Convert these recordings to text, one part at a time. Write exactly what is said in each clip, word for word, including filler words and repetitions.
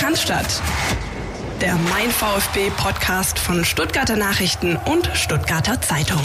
Cannstatt. Der Mein VfB-Podcast von Stuttgarter Nachrichten und Stuttgarter Zeitung.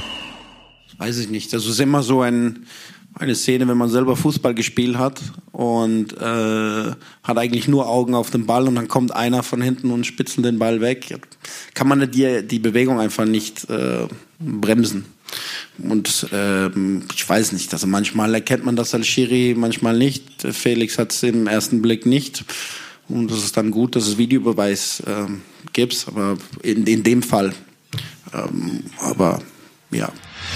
Weiß ich nicht. Das ist immer so ein, eine Szene, wenn man selber Fußball gespielt hat und äh, hat eigentlich nur Augen auf den Ball und dann kommt einer von hinten und spitzelt den Ball weg. Kann man die, die Bewegung einfach nicht äh, bremsen. Und ähm, ich weiß nicht, also manchmal erkennt man das als Schiri, manchmal nicht. Felix hat es im ersten Blick nicht. Und das ist dann gut, dass es Videobeweis ähm, gibt, aber in, in dem Fall. Ähm, aber ja.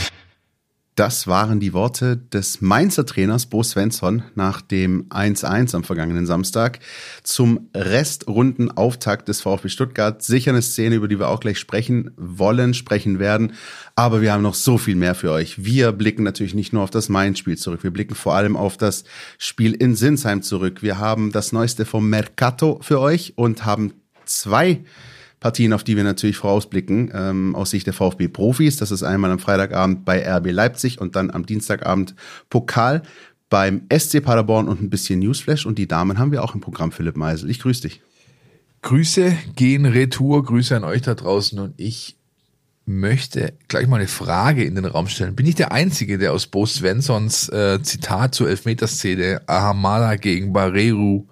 Das waren die Worte des Mainzer Trainers Bo Svensson nach dem eins eins am vergangenen Samstag zum Restrundenauftakt des VfB Stuttgart. Sicher eine Szene, über die wir auch gleich sprechen wollen, sprechen werden. Aber wir haben noch so viel mehr für euch. Wir blicken natürlich nicht nur auf das Mainz-Spiel zurück. Wir blicken vor allem auf das Spiel in Sinsheim zurück. Wir haben das Neueste vom Mercato für euch und haben zwei Partien, auf die wir natürlich vorausblicken, ähm, aus Sicht der VfB-Profis. Das ist einmal am Freitagabend bei R B Leipzig und dann am Dienstagabend Pokal beim S C Paderborn und ein bisschen Newsflash. Und die Damen haben wir auch im Programm, Philipp Meisel. Ich grüße dich. Grüße gehen retour, Grüße an euch da draußen und ich möchte gleich mal eine Frage in den Raum stellen. Bin ich der Einzige, der aus Bo Svenssons äh, Zitat zur Elfmeterszene Ahamada gegen Barreru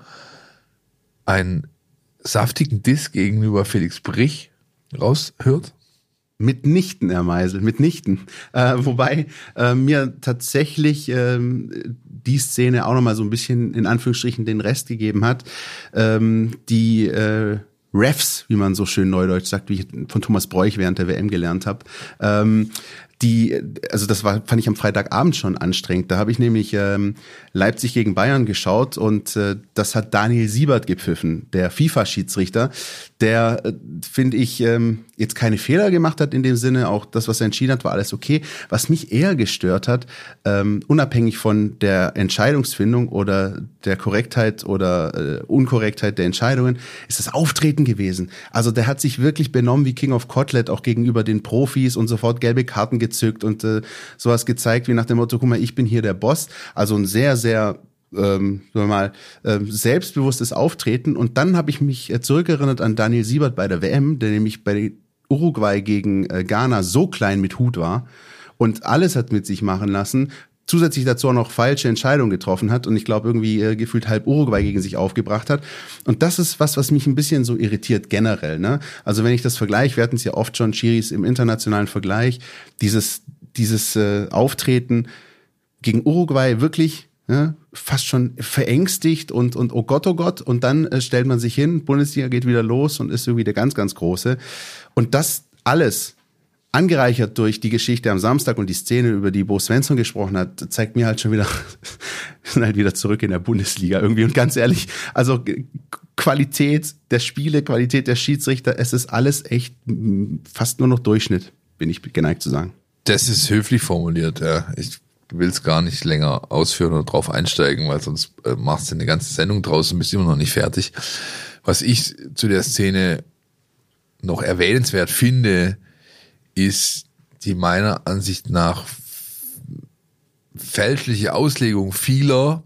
ein saftigen Diss gegenüber Felix Brich raushört? Mitnichten, Herr Meisel, mitnichten. Äh, wobei äh, mir tatsächlich äh, die Szene auch nochmal so ein bisschen in Anführungsstrichen den Rest gegeben hat. Ähm, die äh, Refs, wie man so schön neudeutsch sagt, wie ich von Thomas Bräuch während der W M gelernt habe, ähm, die, also das war, fand ich am Freitagabend schon anstrengend. Da habe ich nämlich ähm, Leipzig gegen Bayern geschaut und äh, das hat Daniel Siebert gepfiffen, der FIFA-Schiedsrichter, der, äh, finde ich, ähm, jetzt keine Fehler gemacht hat in dem Sinne. Auch das, was er entschieden hat, war alles okay. Was mich eher gestört hat, ähm, unabhängig von der Entscheidungsfindung oder der Korrektheit oder äh, Unkorrektheit der Entscheidungen, ist das Auftreten gewesen. Also der hat sich wirklich benommen wie King of Kotlet, auch gegenüber den Profis und sofort gelbe Karten gezückt und äh, sowas gezeigt wie nach dem Motto, guck mal, ich bin hier der Boss. Also ein sehr, sehr ähm, sagen wir mal, äh, selbstbewusstes Auftreten. Und dann habe ich mich äh, zurückerinnert an Daniel Siebert bei der W M, der nämlich bei Uruguay gegen äh, Ghana so klein mit Hut war und alles hat mit sich machen lassen, zusätzlich dazu auch noch falsche Entscheidungen getroffen hat und ich glaube irgendwie äh, gefühlt halb Uruguay gegen sich aufgebracht hat. Und das ist was, was mich ein bisschen so irritiert generell. Ne? Also wenn ich das vergleiche, wir hatten es ja oft schon, Schiris im internationalen Vergleich, dieses, dieses äh, Auftreten gegen Uruguay wirklich ja, fast schon verängstigt und, und oh Gott, oh Gott. Und dann äh, stellt man sich hin, Bundesliga geht wieder los und ist irgendwie der ganz, ganz Große. Und das alles angereichert durch die Geschichte am Samstag und die Szene, über die Bo Svensson gesprochen hat, zeigt mir halt schon wieder, wir sind halt wieder zurück in der Bundesliga irgendwie. Und ganz ehrlich, also Qualität der Spiele, Qualität der Schiedsrichter, es ist alles echt fast nur noch Durchschnitt, bin ich geneigt zu sagen. Das ist höflich formuliert, ja. Ich will es gar nicht länger ausführen oder drauf einsteigen, weil sonst äh, machst du eine ganze Sendung draus und bist immer noch nicht fertig. Was ich zu der Szene noch erwähnenswert finde, ist die meiner Ansicht nach fälschliche Auslegung vieler,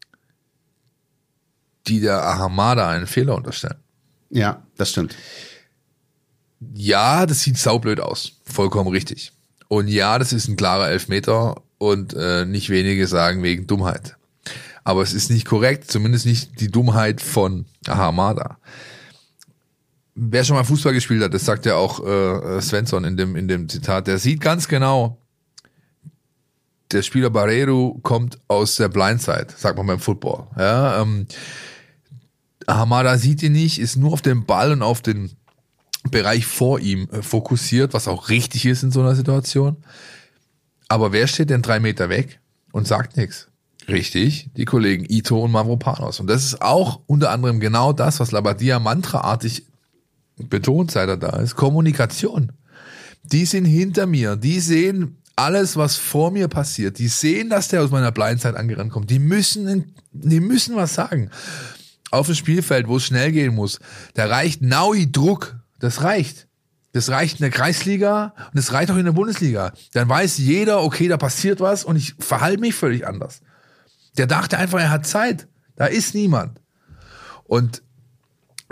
die der Ahamada einen Fehler unterstellen. Ja, das stimmt. Ja, das sieht saublöd aus. Vollkommen richtig. Und ja, das ist ein klarer Elfmeter und äh, nicht wenige sagen wegen Dummheit. Aber es ist nicht korrekt, zumindest nicht die Dummheit von Ahamada. Wer schon mal Fußball gespielt hat, das sagt ja auch äh, Svensson in dem in dem Zitat, der sieht ganz genau, der Spieler Barreru kommt aus der Blindside, sagt man beim Football. Ja, ähm, Ahamada sieht ihn nicht, ist nur auf den Ball und auf den Bereich vor ihm äh, fokussiert, was auch richtig ist in so einer Situation. Aber wer steht denn drei Meter weg und sagt nichts? Richtig, die Kollegen Ito und Mavropanos. Und das ist auch unter anderem genau das, was Labadia mantraartig betont, seit er da ist, Kommunikation. Die sind hinter mir, die sehen alles, was vor mir passiert, die sehen, dass der aus meiner Blindside angerannt kommt, die müssen, die müssen was sagen. Auf dem Spielfeld, wo es schnell gehen muss, da reicht Naui Druck, das reicht. Das reicht in der Kreisliga und das reicht auch in der Bundesliga. Dann weiß jeder, okay, da passiert was und ich verhalte mich völlig anders. Der dachte einfach, er hat Zeit. Da ist niemand. Und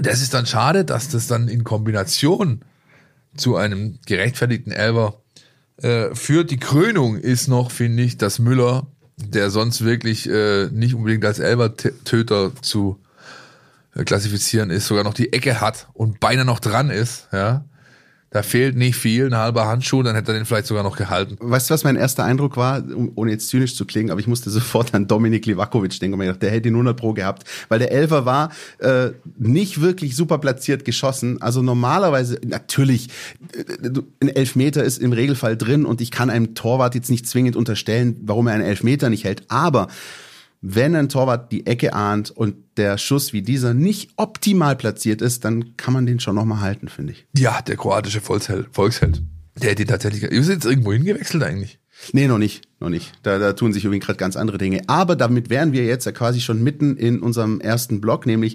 das ist dann schade, dass das dann in Kombination zu einem gerechtfertigten Elfer äh, führt. Die Krönung ist noch, finde ich, dass Müller, der sonst wirklich äh, nicht unbedingt als Elfer-Töter zu äh, klassifizieren ist, sogar noch die Ecke hat und beinahe noch dran ist, ja. Da fehlt nicht viel, ein halber Handschuh, dann hätte er den vielleicht sogar noch gehalten. Weißt du, was mein erster Eindruck war, ohne jetzt zynisch zu klingen, aber ich musste sofort an Dominik Livakovic denken und mir gedacht, der hätte ihn hundert Pro gehabt, weil der Elfer war äh, nicht wirklich super platziert geschossen. Also normalerweise, natürlich, ein Elfmeter ist im Regelfall drin und ich kann einem Torwart jetzt nicht zwingend unterstellen, warum er einen Elfmeter nicht hält, aber wenn ein Torwart die Ecke ahnt und der Schuss wie dieser nicht optimal platziert ist, dann kann man den schon nochmal halten, finde ich. Ja, der kroatische Volksheld. Volksheld. Der hätte ihn tatsächlich... Ist jetzt irgendwo hingewechselt eigentlich? Nee, noch nicht, noch nicht. Da, da tun sich übrigens gerade ganz andere Dinge. Aber damit wären wir jetzt ja quasi schon mitten in unserem ersten Block, nämlich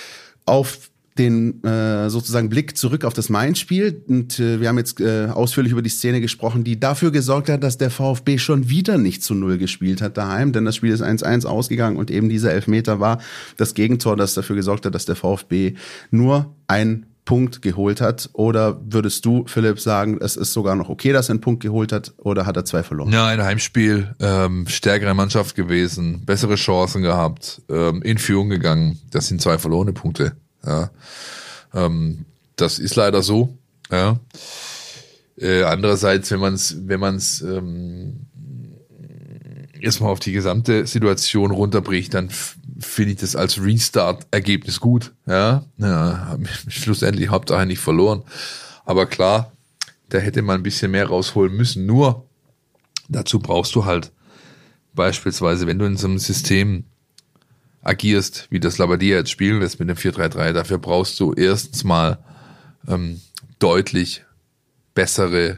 auf den äh, sozusagen Blick zurück auf das Mainz-Spiel. Und äh, wir haben jetzt äh, ausführlich über die Szene gesprochen, die dafür gesorgt hat, dass der VfB schon wieder nicht zu Null gespielt hat daheim, denn das Spiel ist eins eins ausgegangen und eben dieser Elfmeter war das Gegentor, das dafür gesorgt hat, dass der VfB nur einen Punkt geholt hat. Oder würdest du, Philipp, sagen, es ist sogar noch okay, dass er einen Punkt geholt hat, oder hat er zwei verloren? Ja, ein Heimspiel, ähm, stärkere Mannschaft gewesen, bessere Chancen gehabt, ähm, in Führung gegangen. Das sind zwei verlorene Punkte. Ja, ähm, das ist leider so. Ja. Äh, andererseits, wenn man es, wenn man es ähm, erstmal auf die gesamte Situation runterbricht, dann f- finde ich das als Restart-Ergebnis gut. Ja, ja, schlussendlich Hauptsache nicht verloren. Aber klar, da hätte man ein bisschen mehr rausholen müssen. Nur dazu brauchst du halt beispielsweise, wenn du in so einem System agierst, wie das Labadia jetzt spielen lässt mit dem vier drei drei, dafür brauchst du erstens mal ähm, deutlich bessere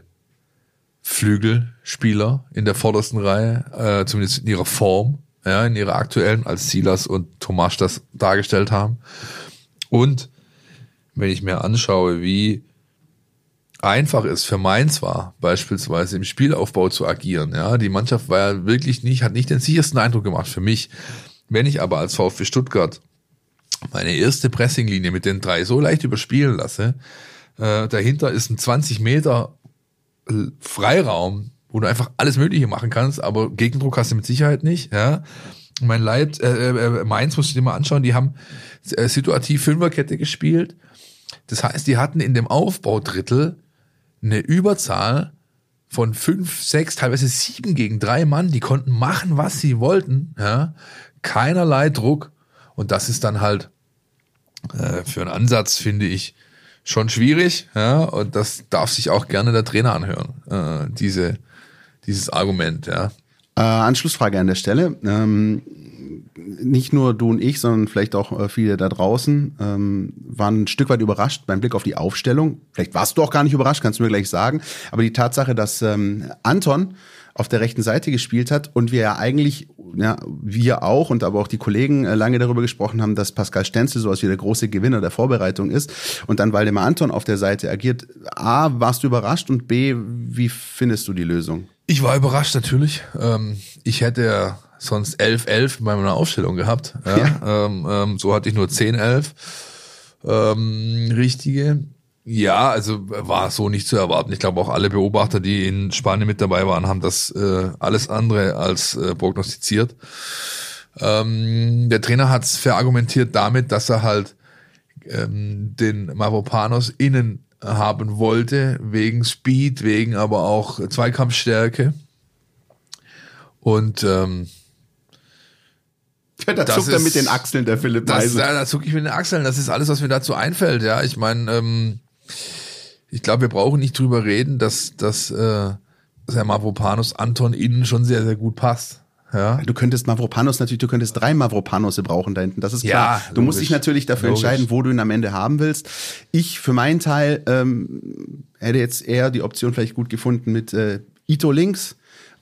Flügelspieler in der vordersten Reihe, äh, zumindest in ihrer Form, ja, in ihrer aktuellen, als Silas und Tomasz das dargestellt haben. Und wenn ich mir anschaue, wie einfach es für Mainz war, beispielsweise im Spielaufbau zu agieren, ja, die Mannschaft war ja wirklich nicht, hat nicht den sichersten Eindruck gemacht für mich. Wenn ich aber als VfB Stuttgart meine erste Pressinglinie mit den drei so leicht überspielen lasse, äh, dahinter ist ein zwanzig Meter Freiraum, wo du einfach alles Mögliche machen kannst, aber Gegendruck hast du mit Sicherheit nicht. Ja, mein Leib, äh, äh, Mainz musst du dir mal anschauen, die haben äh, situativ Fünferkette gespielt. Das heißt, die hatten in dem Aufbaudrittel eine Überzahl von fünf, sechs, teilweise sieben gegen drei Mann. Die konnten machen, was sie wollten. Ja, keinerlei Druck. Und das ist dann halt äh, für einen Ansatz, finde ich, schon schwierig. Ja, und das darf sich auch gerne der Trainer anhören, äh, diese, dieses Argument. Ja. Äh, Anschlussfrage an der Stelle. Ähm, nicht nur du und ich, sondern vielleicht auch äh, viele da draußen ähm, waren ein Stück weit überrascht beim Blick auf die Aufstellung. Vielleicht warst du auch gar nicht überrascht, kannst du mir gleich sagen. Aber die Tatsache, dass ähm, Anton auf der rechten Seite gespielt hat und wir ja eigentlich, ja, wir auch und aber auch die Kollegen äh, lange darüber gesprochen haben, dass Pascal Stenzel so als wie der große Gewinner der Vorbereitung ist und dann Waldemar Anton auf der Seite agiert. A, warst du überrascht und B, wie findest du die Lösung? Ich war überrascht natürlich. Ähm, ich hätte ja sonst elf elf bei meiner Aufstellung gehabt. Ja. Ja. Ähm, ähm, so hatte ich nur zehn elf ähm, richtige. Ja, also war so nicht zu erwarten. Ich glaube auch alle Beobachter, die in Spanien mit dabei waren, haben das äh, alles andere als äh, prognostiziert. Ähm, der Trainer hat es verargumentiert damit, dass er halt ähm, den Mavropanos innen haben wollte, wegen Speed, wegen aber auch Zweikampfstärke. Und ähm, da zuckt er mit den Achseln, der Philipp Meisel. Da, da zucke ich mit den Achseln. Das ist alles, was mir dazu einfällt. Ja, ich meine, ähm, ich glaube, wir brauchen nicht drüber reden, dass, dass äh, der Mavropanos Anton innen schon sehr, sehr gut passt. Ja. Du könntest Mavropanos natürlich, du könntest drei Mavropanosse brauchen da hinten, das ist klar. Ja, du musst dich natürlich dafür logisch entscheiden, wo du ihn am Ende haben willst. Ich für meinen Teil ähm, hätte jetzt eher die Option vielleicht gut gefunden mit äh, Ito links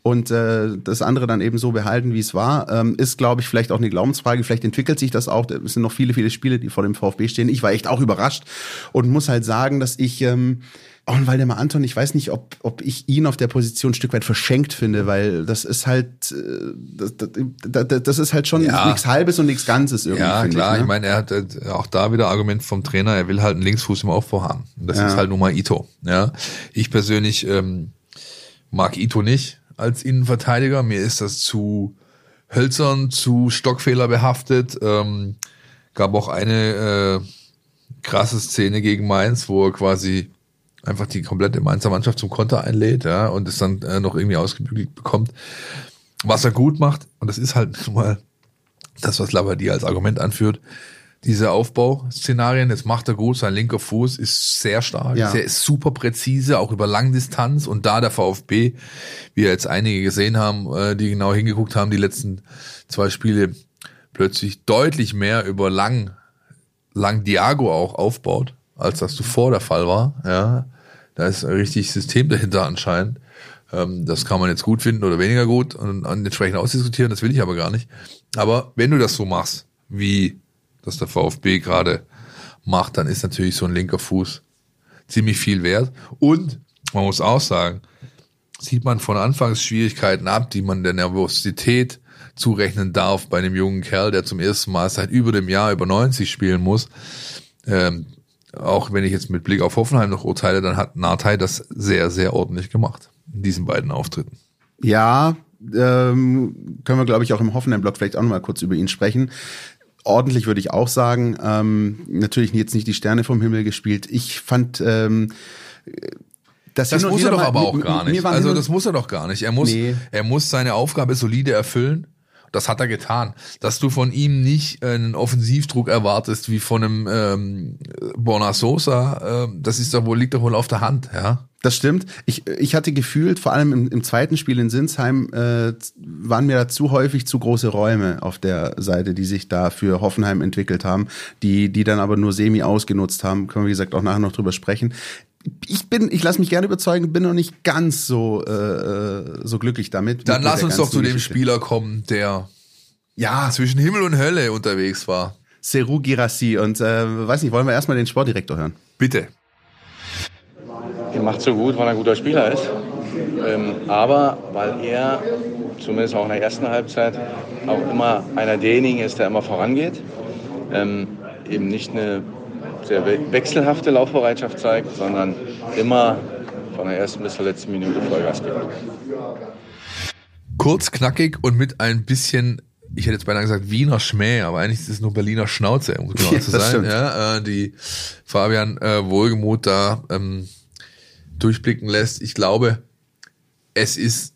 und äh, das andere dann eben so behalten, wie es war. Ähm, ist, glaube ich, vielleicht auch eine Glaubensfrage. Vielleicht entwickelt sich das auch. Es sind noch viele, viele Spiele, die vor dem VfB stehen. Ich war echt auch überrascht und muss halt sagen, dass ich ähm, auch ein Waldemar Anton, ich weiß nicht, ob, ob ich ihn auf der Position ein Stück weit verschenkt finde, weil das ist halt, das, das, das ist halt schon ja. nichts Halbes und nichts Ganzes irgendwie. Ja, klar, ich, ne? ich meine, er hat auch da wieder Argument vom Trainer, er will halt einen Linksfuß im Aufbau haben. Und das ja. ist halt nun mal Ito. Ja, ich persönlich ähm, mag Ito nicht als Innenverteidiger. Mir ist das zu hölzern, zu Stockfehler behaftet. Ähm, gab auch eine äh, krasse Szene gegen Mainz, wo er quasi einfach die komplette Mainzer Mannschaft zum Konter einlädt, ja, und es dann äh, noch irgendwie ausgebügelt bekommt, was er gut macht. Und das ist halt nun mal das, was Labbadia als Argument anführt. Diese Aufbauszenarien, das macht er gut, sein linker Fuß ist sehr stark, ja. der ist super präzise, auch über Langdistanz. Und da der VfB, wie jetzt einige gesehen haben, äh, die genau hingeguckt haben, die letzten zwei Spiele, plötzlich deutlich mehr über Lang, Lang Diago auch aufbaut, als das zuvor der Fall war. Ja, da ist ein richtig System dahinter anscheinend. Ähm, das kann man jetzt gut finden oder weniger gut und entsprechend ausdiskutieren, das will ich aber gar nicht. Aber wenn du das so machst, wie das der VfB gerade macht, dann ist natürlich so ein linker Fuß ziemlich viel wert. Und man muss auch sagen, sieht man von Anfangsschwierigkeiten ab, die man der Nervosität zurechnen darf bei einem jungen Kerl, der zum ersten Mal seit über dem Jahr über neunzig spielen muss. Ähm, Auch wenn ich jetzt mit Blick auf Hoffenheim noch urteile, dann hat Nartey das sehr, sehr ordentlich gemacht in diesen beiden Auftritten. Ja, ähm, können wir, glaube ich, auch im Hoffenheim-Blog vielleicht auch noch mal kurz über ihn sprechen. Ordentlich würde ich auch sagen. Ähm, natürlich jetzt nicht die Sterne vom Himmel gespielt. Ich fand, ähm, das, das muss er doch mal, aber auch mir, gar nicht. Also das muss er doch gar nicht. Er muss, nee. er muss seine Aufgabe solide erfüllen. Das hat er getan. Dass du von ihm nicht einen Offensivdruck erwartest wie von einem ähm, Borna Sosa, äh, das ist doch wohl, liegt doch wohl auf der Hand, ja. Das stimmt. Ich, ich hatte gefühlt, vor allem im, im zweiten Spiel in Sinsheim, äh, waren mir da zu häufig zu große Räume auf der Seite, die sich da für Hoffenheim entwickelt haben, die, die dann aber nur semi ausgenutzt haben. Können wir, wie gesagt, auch nachher noch drüber sprechen. Ich bin, ich lasse mich gerne überzeugen, bin noch nicht ganz so äh, so glücklich damit. Dann mit lass uns doch zu dem Geschichte. Spieler kommen, der ja zwischen Himmel und Hölle unterwegs war. Serhou Guirassy. Und äh, weiß nicht, wollen wir erstmal den Sportdirektor hören? Bitte. Er macht so gut, weil er ein guter Spieler ist. Ähm, aber weil er, zumindest auch in der ersten Halbzeit, auch immer einer derjenigen ist, der immer vorangeht. Ähm, eben nicht eine sehr wechselhafte Laufbereitschaft zeigt, sondern immer von der ersten bis zur letzten Minute Vollgas gibt. Kurz, knackig und mit ein bisschen, ich hätte jetzt beinahe gesagt Wiener Schmäh, aber eigentlich ist es nur Berliner Schnauze, um genau zu sein, ja, äh, die Fabian äh, Wohlgemuth da ähm, durchblicken lässt. Ich glaube, es ist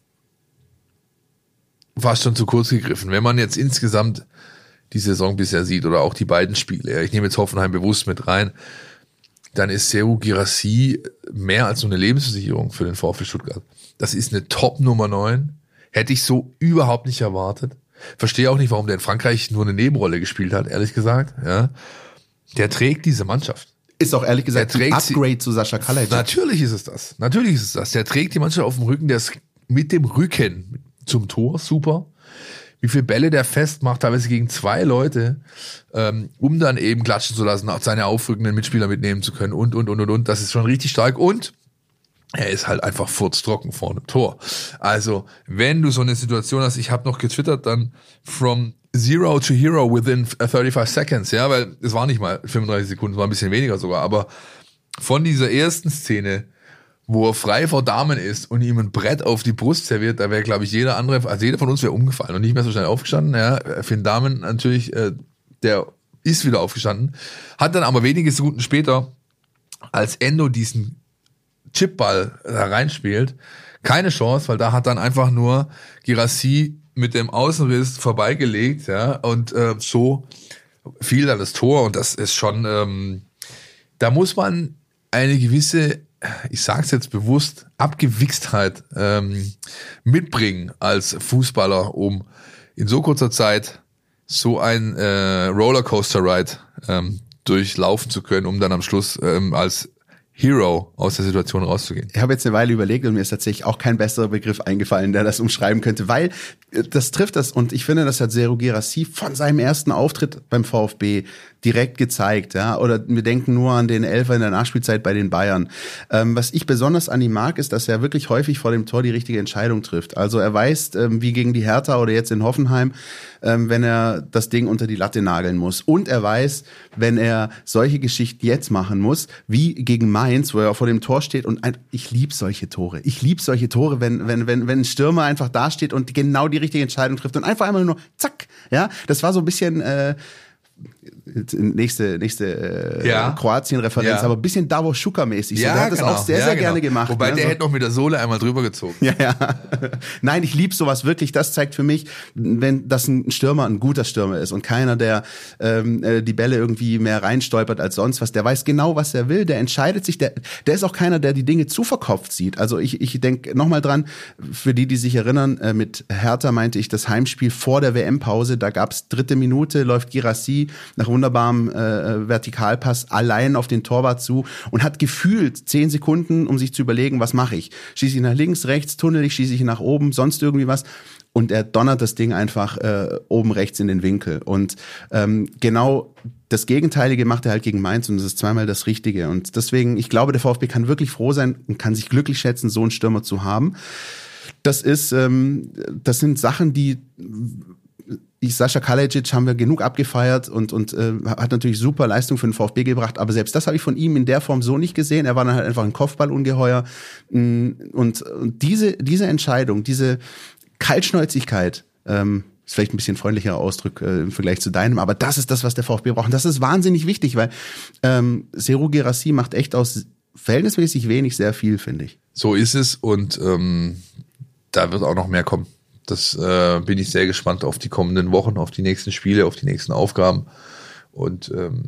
fast schon zu kurz gegriffen. Wenn man jetzt insgesamt die Saison bisher sieht oder auch die beiden Spiele, ich nehme jetzt Hoffenheim bewusst mit rein, dann ist Serhou Guirassy mehr als nur eine Lebensversicherung für den VfB Stuttgart. Das ist eine Top Nummer neun. Hätte ich so überhaupt nicht erwartet. Verstehe auch nicht, warum der in Frankreich nur eine Nebenrolle gespielt hat, ehrlich gesagt. Ja. Der trägt diese Mannschaft. Ist auch ehrlich gesagt ein Upgrade zu Sascha Kalajdzic. Natürlich ist es das. Natürlich ist es das. Der trägt die Mannschaft auf dem Rücken, der ist mit dem Rücken zum Tor, super. Wie viele Bälle der festmacht, teilweise gegen zwei Leute, ähm, um dann eben klatschen zu lassen, auch seine aufrückenden Mitspieler mitnehmen zu können und, und, und, und, und. Das ist schon richtig stark. Und er ist halt einfach furztrocken vor einem Tor. Also, wenn du so eine Situation hast, ich habe noch getwittert, dann from zero to hero within thirty-five seconds, ja, weil es war nicht mal fünfunddreißig Sekunden, es war ein bisschen weniger sogar, aber von dieser ersten Szene, wo er frei vor Damen ist und ihm ein Brett auf die Brust serviert, da wäre, glaube ich, jeder andere, also jeder von uns wäre umgefallen und nicht mehr so schnell aufgestanden. Ja, Finn Dahmen natürlich, äh, der ist wieder aufgestanden, hat dann aber wenige Sekunden später, als Endo diesen Chipball da reinspielt, keine Chance, weil da hat dann einfach nur Guirassy mit dem Außenriss vorbeigelegt, ja, und äh, so fiel da das Tor und das ist schon, ähm, da muss man eine gewisse, ich sag's jetzt bewusst, Abgewichstheit ähm, mitbringen als Fußballer, um in so kurzer Zeit so ein äh, Rollercoaster-Ride ähm, durchlaufen zu können, um dann am Schluss ähm, als Hero aus der Situation rauszugehen. Ich habe jetzt eine Weile überlegt und mir ist tatsächlich auch kein besserer Begriff eingefallen, der das umschreiben könnte, weil das trifft das und ich finde, das hat Serhou Guirassy von seinem ersten Auftritt beim VfB direkt gezeigt, ja, oder wir denken nur an den Elfer in der Nachspielzeit bei den Bayern. Ähm, was ich besonders an ihm mag, ist, dass er wirklich häufig vor dem Tor die richtige Entscheidung trifft. Also er weiß, ähm, wie gegen die Hertha oder jetzt in Hoffenheim, ähm, wenn er das Ding unter die Latte nageln muss. Und er weiß, wenn er solche Geschichten jetzt machen muss, wie gegen Mainz, wo er vor dem Tor steht und ein, ich liebe solche Tore. Ich liebe solche Tore, wenn, wenn, wenn, wenn ein Stürmer einfach da steht und genau die richtige Entscheidung trifft und einfach einmal nur zack, ja. Das war so ein bisschen, äh, nächste nächste äh, ja. Kroatien-Referenz, ja. aber ein bisschen Davos Schuka-mäßig. Ja, so. Der hat das genau. auch sehr, ja, sehr genau. gerne gemacht. Wobei ne? der so. hätte noch mit der Sohle einmal drüber gezogen. Ja, ja. Nein, ich liebe sowas wirklich. Das zeigt für mich, wenn das ein Stürmer ein guter Stürmer ist und keiner, der ähm, die Bälle irgendwie mehr reinstolpert als sonst was. Der weiß genau, was er will. Der entscheidet sich. Der, der ist auch keiner, der die Dinge zu verkopft sieht. Also ich, ich denke nochmal dran, für die, die sich erinnern, äh, mit Hertha meinte ich das Heimspiel vor der W M-Pause. Da gab's dritte Minute, läuft Guirassy nach wunderbarem äh, Vertikalpass allein auf den Torwart zu und hat gefühlt zehn Sekunden, um sich zu überlegen, was mache ich? Schieße ich nach links, rechts, tunnel ich, schieße ich nach oben, sonst irgendwie was? Und er donnert das Ding einfach äh, oben rechts in den Winkel. Und ähm, genau das Gegenteilige macht er halt gegen Mainz und das ist zweimal das Richtige. Und deswegen, ich glaube, der VfB kann wirklich froh sein und kann sich glücklich schätzen, so einen Stürmer zu haben. Das ist, ähm, das sind Sachen, die Ich, Sascha Kalajdzic haben wir genug abgefeiert und, und äh, hat natürlich super Leistung für den VfB gebracht, aber selbst das habe ich von ihm in der Form so nicht gesehen. Er war dann halt einfach ein Kopfballungeheuer. Und, und diese, diese Entscheidung, diese Kaltschnäuzigkeit, ähm, ist vielleicht ein bisschen freundlicherer Ausdruck äh, im Vergleich zu deinem, aber das ist das, was der VfB braucht. Und das ist wahnsinnig wichtig, weil ähm, Serhou Guirassy macht echt aus verhältnismäßig wenig sehr viel, finde ich. So ist es und ähm, da wird auch noch mehr kommen. Das äh, bin ich sehr gespannt auf die kommenden Wochen, auf die nächsten Spiele, auf die nächsten Aufgaben. Und ähm,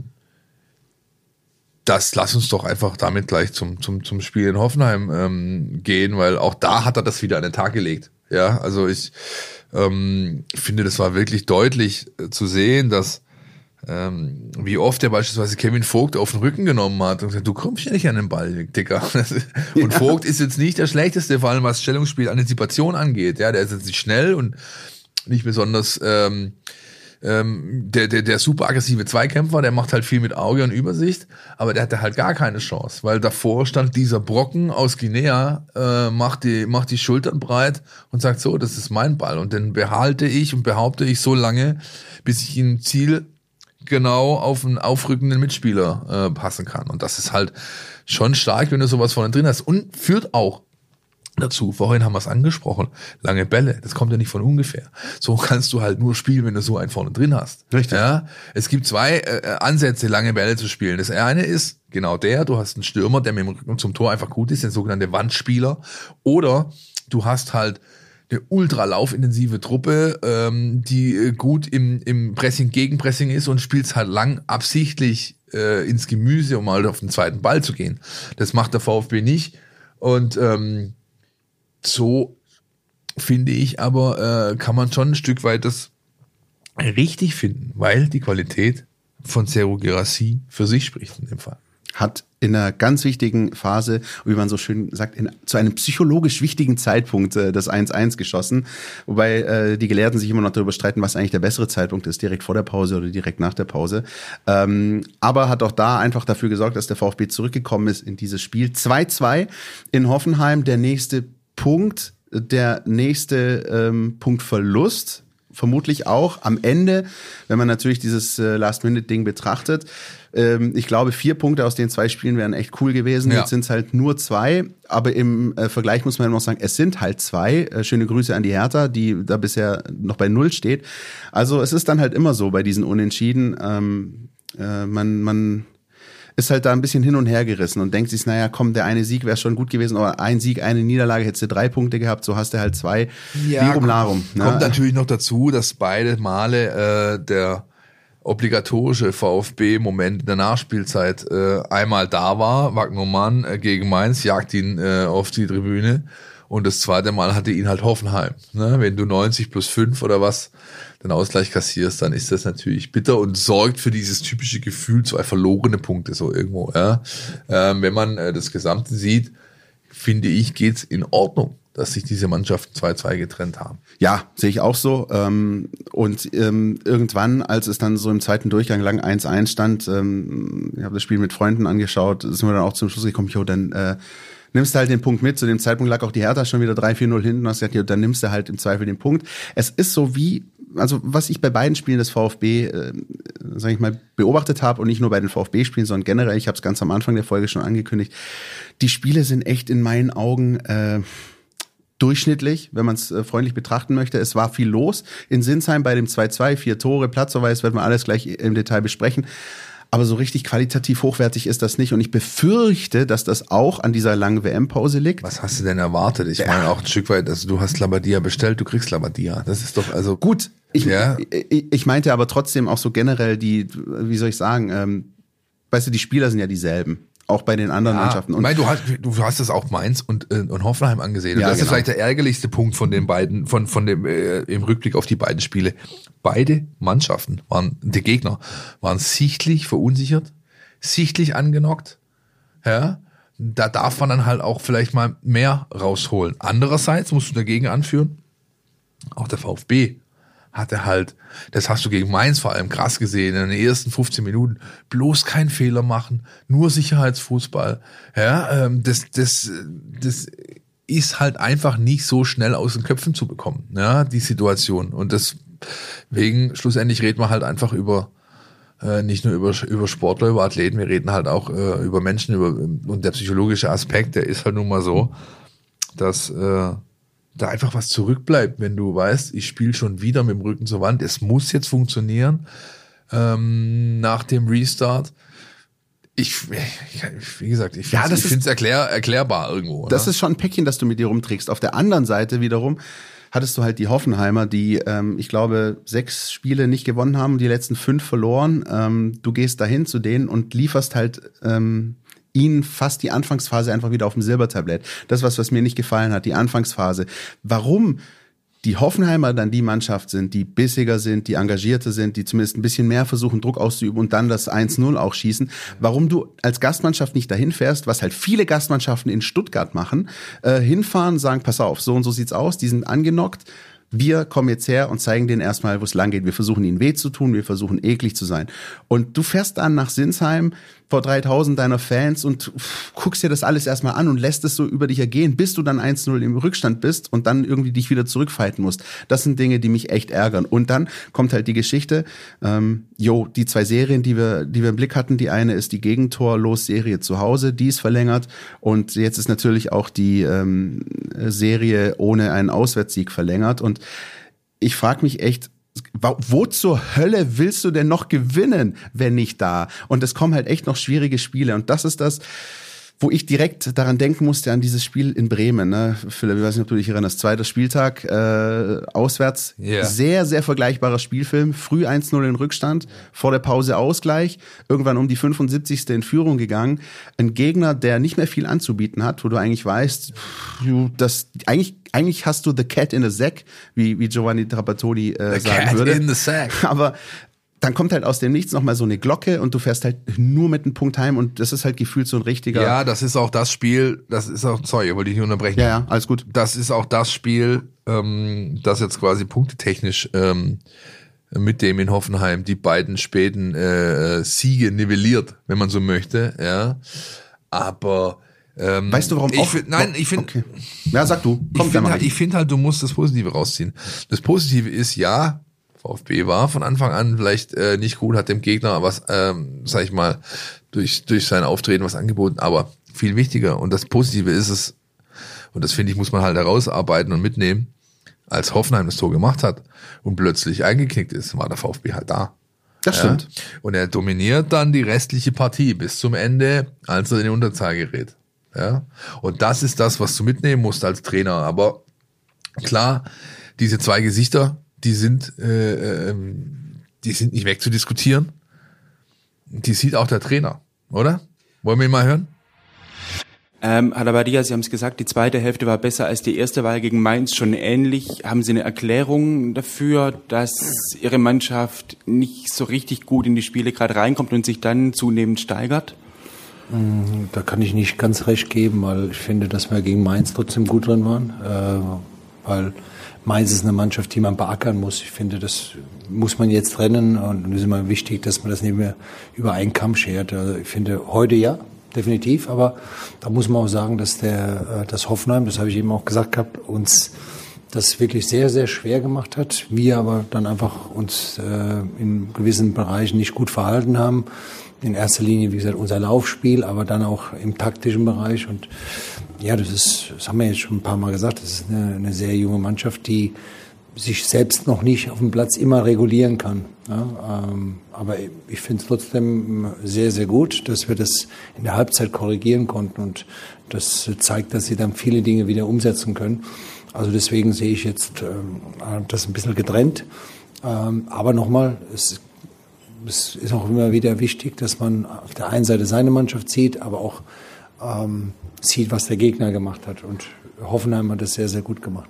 das lass uns doch einfach damit gleich zum zum zum Spiel in Hoffenheim ähm, gehen, weil auch da hat er das wieder an den Tag gelegt. Ja, also ich ähm, finde, das war wirklich deutlich äh, zu sehen, dass ähm, wie oft er beispielsweise Kevin Vogt auf den Rücken genommen hat und gesagt, du kommst ja nicht an den Ball, Dicker. Und ja. Vogt ist jetzt nicht der schlechteste, vor allem was Stellungsspiel, Antizipation angeht. Ja, der ist jetzt nicht schnell und nicht besonders ähm, ähm, der, der, der super aggressive Zweikämpfer, der macht halt viel mit Auge und Übersicht, aber der hatte halt gar keine Chance, weil davor stand dieser Brocken aus Guinea, äh, macht die, macht die Schultern breit und sagt so, das ist mein Ball und den behalte ich und behaupte ich so lange, bis ich im Ziel genau auf einen aufrückenden Mitspieler äh, passen kann. Und das ist halt schon stark, wenn du sowas vorne drin hast. Und führt auch dazu, vorhin haben wir es angesprochen, lange Bälle, das kommt ja nicht von ungefähr. So kannst du halt nur spielen, wenn du so einen vorne drin hast. Richtig. Ja, es gibt zwei äh, Ansätze, lange Bälle zu spielen. Das eine ist genau der, du hast einen Stürmer, der mit dem Rücken zum Tor einfach gut ist, den sogenannte Wandspieler. Oder du hast halt eine ultra laufintensive Truppe, ähm, die gut im, im Pressing, Gegenpressing ist und spielst halt lang absichtlich äh, ins Gemüse, um mal auf den zweiten Ball zu gehen. Das macht der VfB nicht. Und ähm, so finde ich aber, äh, kann man schon ein Stück weit das richtig finden, weil die Qualität von Serhou Guirassy für sich spricht in dem Fall. Hat in einer ganz wichtigen Phase, wie man so schön sagt, in, zu einem psychologisch wichtigen Zeitpunkt äh, das eins eins geschossen. Wobei äh, die Gelehrten sich immer noch darüber streiten, was eigentlich der bessere Zeitpunkt ist, direkt vor der Pause oder direkt nach der Pause. Ähm, aber hat auch da einfach dafür gesorgt, dass der VfB zurückgekommen ist in dieses Spiel. zwei zwei in Hoffenheim, der nächste Punkt, der nächste ähm, Punktverlust. Vermutlich auch am Ende, wenn man natürlich dieses äh, Last-Minute-Ding betrachtet. Ähm, ich glaube, vier Punkte aus den zwei Spielen wären echt cool gewesen. Ja. Jetzt sind es halt nur zwei. Aber im äh, Vergleich muss man immer noch sagen, es sind halt zwei. Äh, schöne Grüße an die Hertha, die da bisher noch bei Null steht. Also es ist dann halt immer so bei diesen Unentschieden. Ähm, äh, man, man ist halt da ein bisschen hin und her gerissen und denkt sich, naja, komm, der eine Sieg wäre schon gut gewesen, aber ein Sieg, eine Niederlage, hättest du drei Punkte gehabt, so hast du halt zwei. Ja, Lirum Larum. Kommt ne? natürlich noch dazu, dass beide Male äh, der obligatorische VfB-Moment in der Nachspielzeit äh, einmal da war. Wagnermann äh, gegen Mainz jagt ihn äh, auf die Tribüne Und das zweite Mal hatte ihn halt Hoffenheim. Ne? Wenn du neunzig plus fünf oder was den Ausgleich kassierst, dann ist das natürlich bitter und sorgt für dieses typische Gefühl, zwei verlorene Punkte so irgendwo. Ja? Ähm, wenn man äh, das Gesamte sieht, finde ich, geht's in Ordnung, dass sich diese Mannschaften zwei zwei getrennt haben. Ja, sehe ich auch so. Ähm, und ähm, irgendwann, als es dann so im zweiten Durchgang lang eins eins stand, ähm, ich habe das Spiel mit Freunden angeschaut, sind wir dann auch zum Schluss gekommen, jo, dann äh, nimmst du halt den Punkt mit. Zu dem Zeitpunkt lag auch die Hertha schon wieder drei vier null hinten und hast gesagt, ja, dann nimmst du halt im Zweifel den Punkt. Es ist so wie, also was ich bei beiden Spielen des VfB, äh, sage ich mal, beobachtet habe und nicht nur bei den VfB-Spielen, sondern generell, ich habe es ganz am Anfang der Folge schon angekündigt, die Spiele sind echt in meinen Augen äh, durchschnittlich, wenn man es äh, freundlich betrachten möchte. Es war viel los in Sinsheim bei dem zwei zwei, vier Tore, Platzverweis, werden wir alles gleich im Detail besprechen. Aber so richtig qualitativ hochwertig ist das nicht. Und ich befürchte, dass das auch an dieser langen W M-Pause liegt. Was hast du denn erwartet? Ich Ja. meine auch ein Stück weit, also du hast Labadia bestellt, du kriegst Labadia. Das ist doch also Gut, ich, Ja. ich, ich meinte aber trotzdem auch so generell die, wie soll ich sagen, ähm, weißt du, die Spieler sind ja dieselben. Auch bei den anderen Ja, Mannschaften. ich meine, du hast, du hast das auch Mainz und, äh, und Hoffenheim angesehen. Und Ja, das genau. ist vielleicht der ärgerlichste Punkt von den beiden, von, von dem, äh, im Rückblick auf die beiden Spiele. Beide Mannschaften waren, die Gegner waren sichtlich verunsichert, sichtlich angenockt. Ja, da darf man dann halt auch vielleicht mal mehr rausholen. Andererseits musst du dagegen anführen, auch der VfB hatte halt, das hast du gegen Mainz vor allem krass gesehen, in den ersten fünfzehn Minuten, bloß keinen Fehler machen, nur Sicherheitsfußball. Ja, ähm, das, das, das ist halt einfach nicht so schnell aus den Köpfen zu bekommen, ja, die Situation. Und deswegen, schlussendlich reden wir halt einfach über, äh, nicht nur über, über Sportler, über Athleten, wir reden halt auch äh, über Menschen, über, und der psychologische Aspekt, der ist halt nun mal so, dass, äh, da einfach was zurückbleibt, wenn du weißt, ich spiele schon wieder mit dem Rücken zur Wand, es muss jetzt funktionieren ähm, nach dem Restart. Ich, ich wie gesagt, ich Ja, finde das es ist- erklär, erklärbar irgendwo. Das ne? ist schon ein Päckchen, das du mit dir rumträgst. Auf der anderen Seite wiederum hattest du halt die Hoffenheimer, die, ähm, ich glaube, sechs Spiele nicht gewonnen haben, die letzten fünf verloren. Ähm, du gehst dahin zu denen und lieferst halt ähm, ihnen fast die Anfangsphase einfach wieder auf dem Silbertablett. Das, was, was mir nicht gefallen hat, die Anfangsphase. Warum die Hoffenheimer dann die Mannschaft sind, die bissiger sind, die engagierter sind, die zumindest ein bisschen mehr versuchen, Druck auszuüben und dann das eins null auch schießen. Warum du als Gastmannschaft nicht dahin fährst, was halt viele Gastmannschaften in Stuttgart machen, äh, hinfahren, sagen, pass auf, so und so sieht's aus, die sind angenockt. Wir kommen jetzt her und zeigen denen erstmal, wo es lang geht. Wir versuchen ihnen weh zu tun, wir versuchen eklig zu sein. Und du fährst dann nach Sinsheim vor dreitausend deiner Fans und pff, guckst dir das alles erstmal an und lässt es so über dich ergehen, bis du dann eins null im Rückstand bist und dann irgendwie dich wieder zurückfighten musst. Das sind Dinge, die mich echt ärgern. Und dann kommt halt die Geschichte, ähm, jo, die zwei Serien, die wir, die wir im Blick hatten, die eine ist die Gegentor-Los-Serie zu Hause, die ist verlängert und jetzt ist natürlich auch die ähm, Serie ohne einen Auswärtssieg verlängert und ich frage mich echt, wo zur Hölle willst du denn noch gewinnen, wenn nicht da? Und es kommen halt echt noch schwierige Spiele. Und das ist das, wo ich direkt daran denken musste, an dieses Spiel in Bremen. Ne? Philipp, ich weiß nicht, ob du dich erinnerst, zweiter Spieltag, äh, auswärts. Yeah. Sehr, sehr vergleichbarer Spielfilm. Früh eins null in Rückstand, vor der Pause Ausgleich, irgendwann um die fünfundsiebzigste in Führung gegangen. Ein Gegner, der nicht mehr viel anzubieten hat, wo du eigentlich weißt, pff, das, eigentlich Eigentlich hast du the cat in the sack, wie, wie Giovanni Trapattoni äh, The sagen cat würde. in the sack. Aber dann kommt halt aus dem Nichts nochmal so eine Glocke und du fährst halt nur mit einem Punkt heim und das ist halt gefühlt so ein richtiger... Ja, das ist auch das Spiel, das ist auch, sorry, wollte ich nicht unterbrechen. ja, ja, alles gut. Das ist auch das Spiel, ähm, das jetzt quasi punktetechnisch ähm, mit dem in Hoffenheim die beiden späten äh, Siege nivelliert, wenn man so möchte. Ja, aber ähm, Weißt du, warum ich auch... find, nein, ich finde, Okay. Ja, sag du. ich Komm, finde halt, ich finde halt, du musst das Positive rausziehen. Das Positive ist, ja, VfB war von Anfang an vielleicht äh, nicht gut, hat dem Gegner was, ähm, sag ich mal, durch durch sein Auftreten was angeboten, aber viel wichtiger und das Positive ist es, und das finde ich, muss man halt herausarbeiten und mitnehmen, als Hoffenheim das Tor gemacht hat und plötzlich eingeknickt ist, war der VfB halt da. Das stimmt. Ja? Und er dominiert dann die restliche Partie bis zum Ende, als er in die Unterzahl gerät. Ja? Und das ist das, was du mitnehmen musst als Trainer. Aber klar, diese zwei Gesichter, die sind, äh, ähm, die sind nicht wegzudiskutieren. Die sieht auch der Trainer, oder? Wollen wir ihn mal hören? Ähm, Herr Labadia, Sie haben es gesagt, die zweite Hälfte war besser als die erste, war gegen Mainz schon ähnlich. Haben Sie eine Erklärung dafür, dass Ihre Mannschaft nicht so richtig gut in die Spiele gerade reinkommt und sich dann zunehmend steigert? Da kann ich nicht ganz recht geben, weil ich finde, dass wir gegen Mainz trotzdem gut drin waren. Äh, weil Mainz ist eine Mannschaft, die man beackern muss. Ich finde, das muss man jetzt trennen und es ist immer wichtig, dass man das nicht mehr über einen Kamm schert. Also ich finde, heute ja. Definitiv, aber da muss man auch sagen, dass der, das Hoffenheim, das habe ich eben auch gesagt gehabt, uns das wirklich sehr, sehr schwer gemacht hat. Wir aber dann einfach uns äh, in gewissen Bereichen nicht gut verhalten haben. In erster Linie, wie gesagt, unser Laufspiel, aber dann auch im taktischen Bereich. Und ja, das ist, das haben wir jetzt schon ein paar Mal gesagt, das ist eine, eine sehr junge Mannschaft, die sich selbst noch nicht auf dem Platz immer regulieren kann. Ja, ähm, aber ich finde es trotzdem sehr, sehr gut, dass wir das in der Halbzeit korrigieren konnten und das zeigt, dass sie dann viele Dinge wieder umsetzen können. Also deswegen sehe ich jetzt ähm, das ein bisschen getrennt. Ähm, aber nochmal, es, es ist auch immer wieder wichtig, dass man auf der einen Seite seine Mannschaft sieht, aber auch ähm, sieht, was der Gegner gemacht hat. Und Hoffenheim hat das sehr, sehr gut gemacht.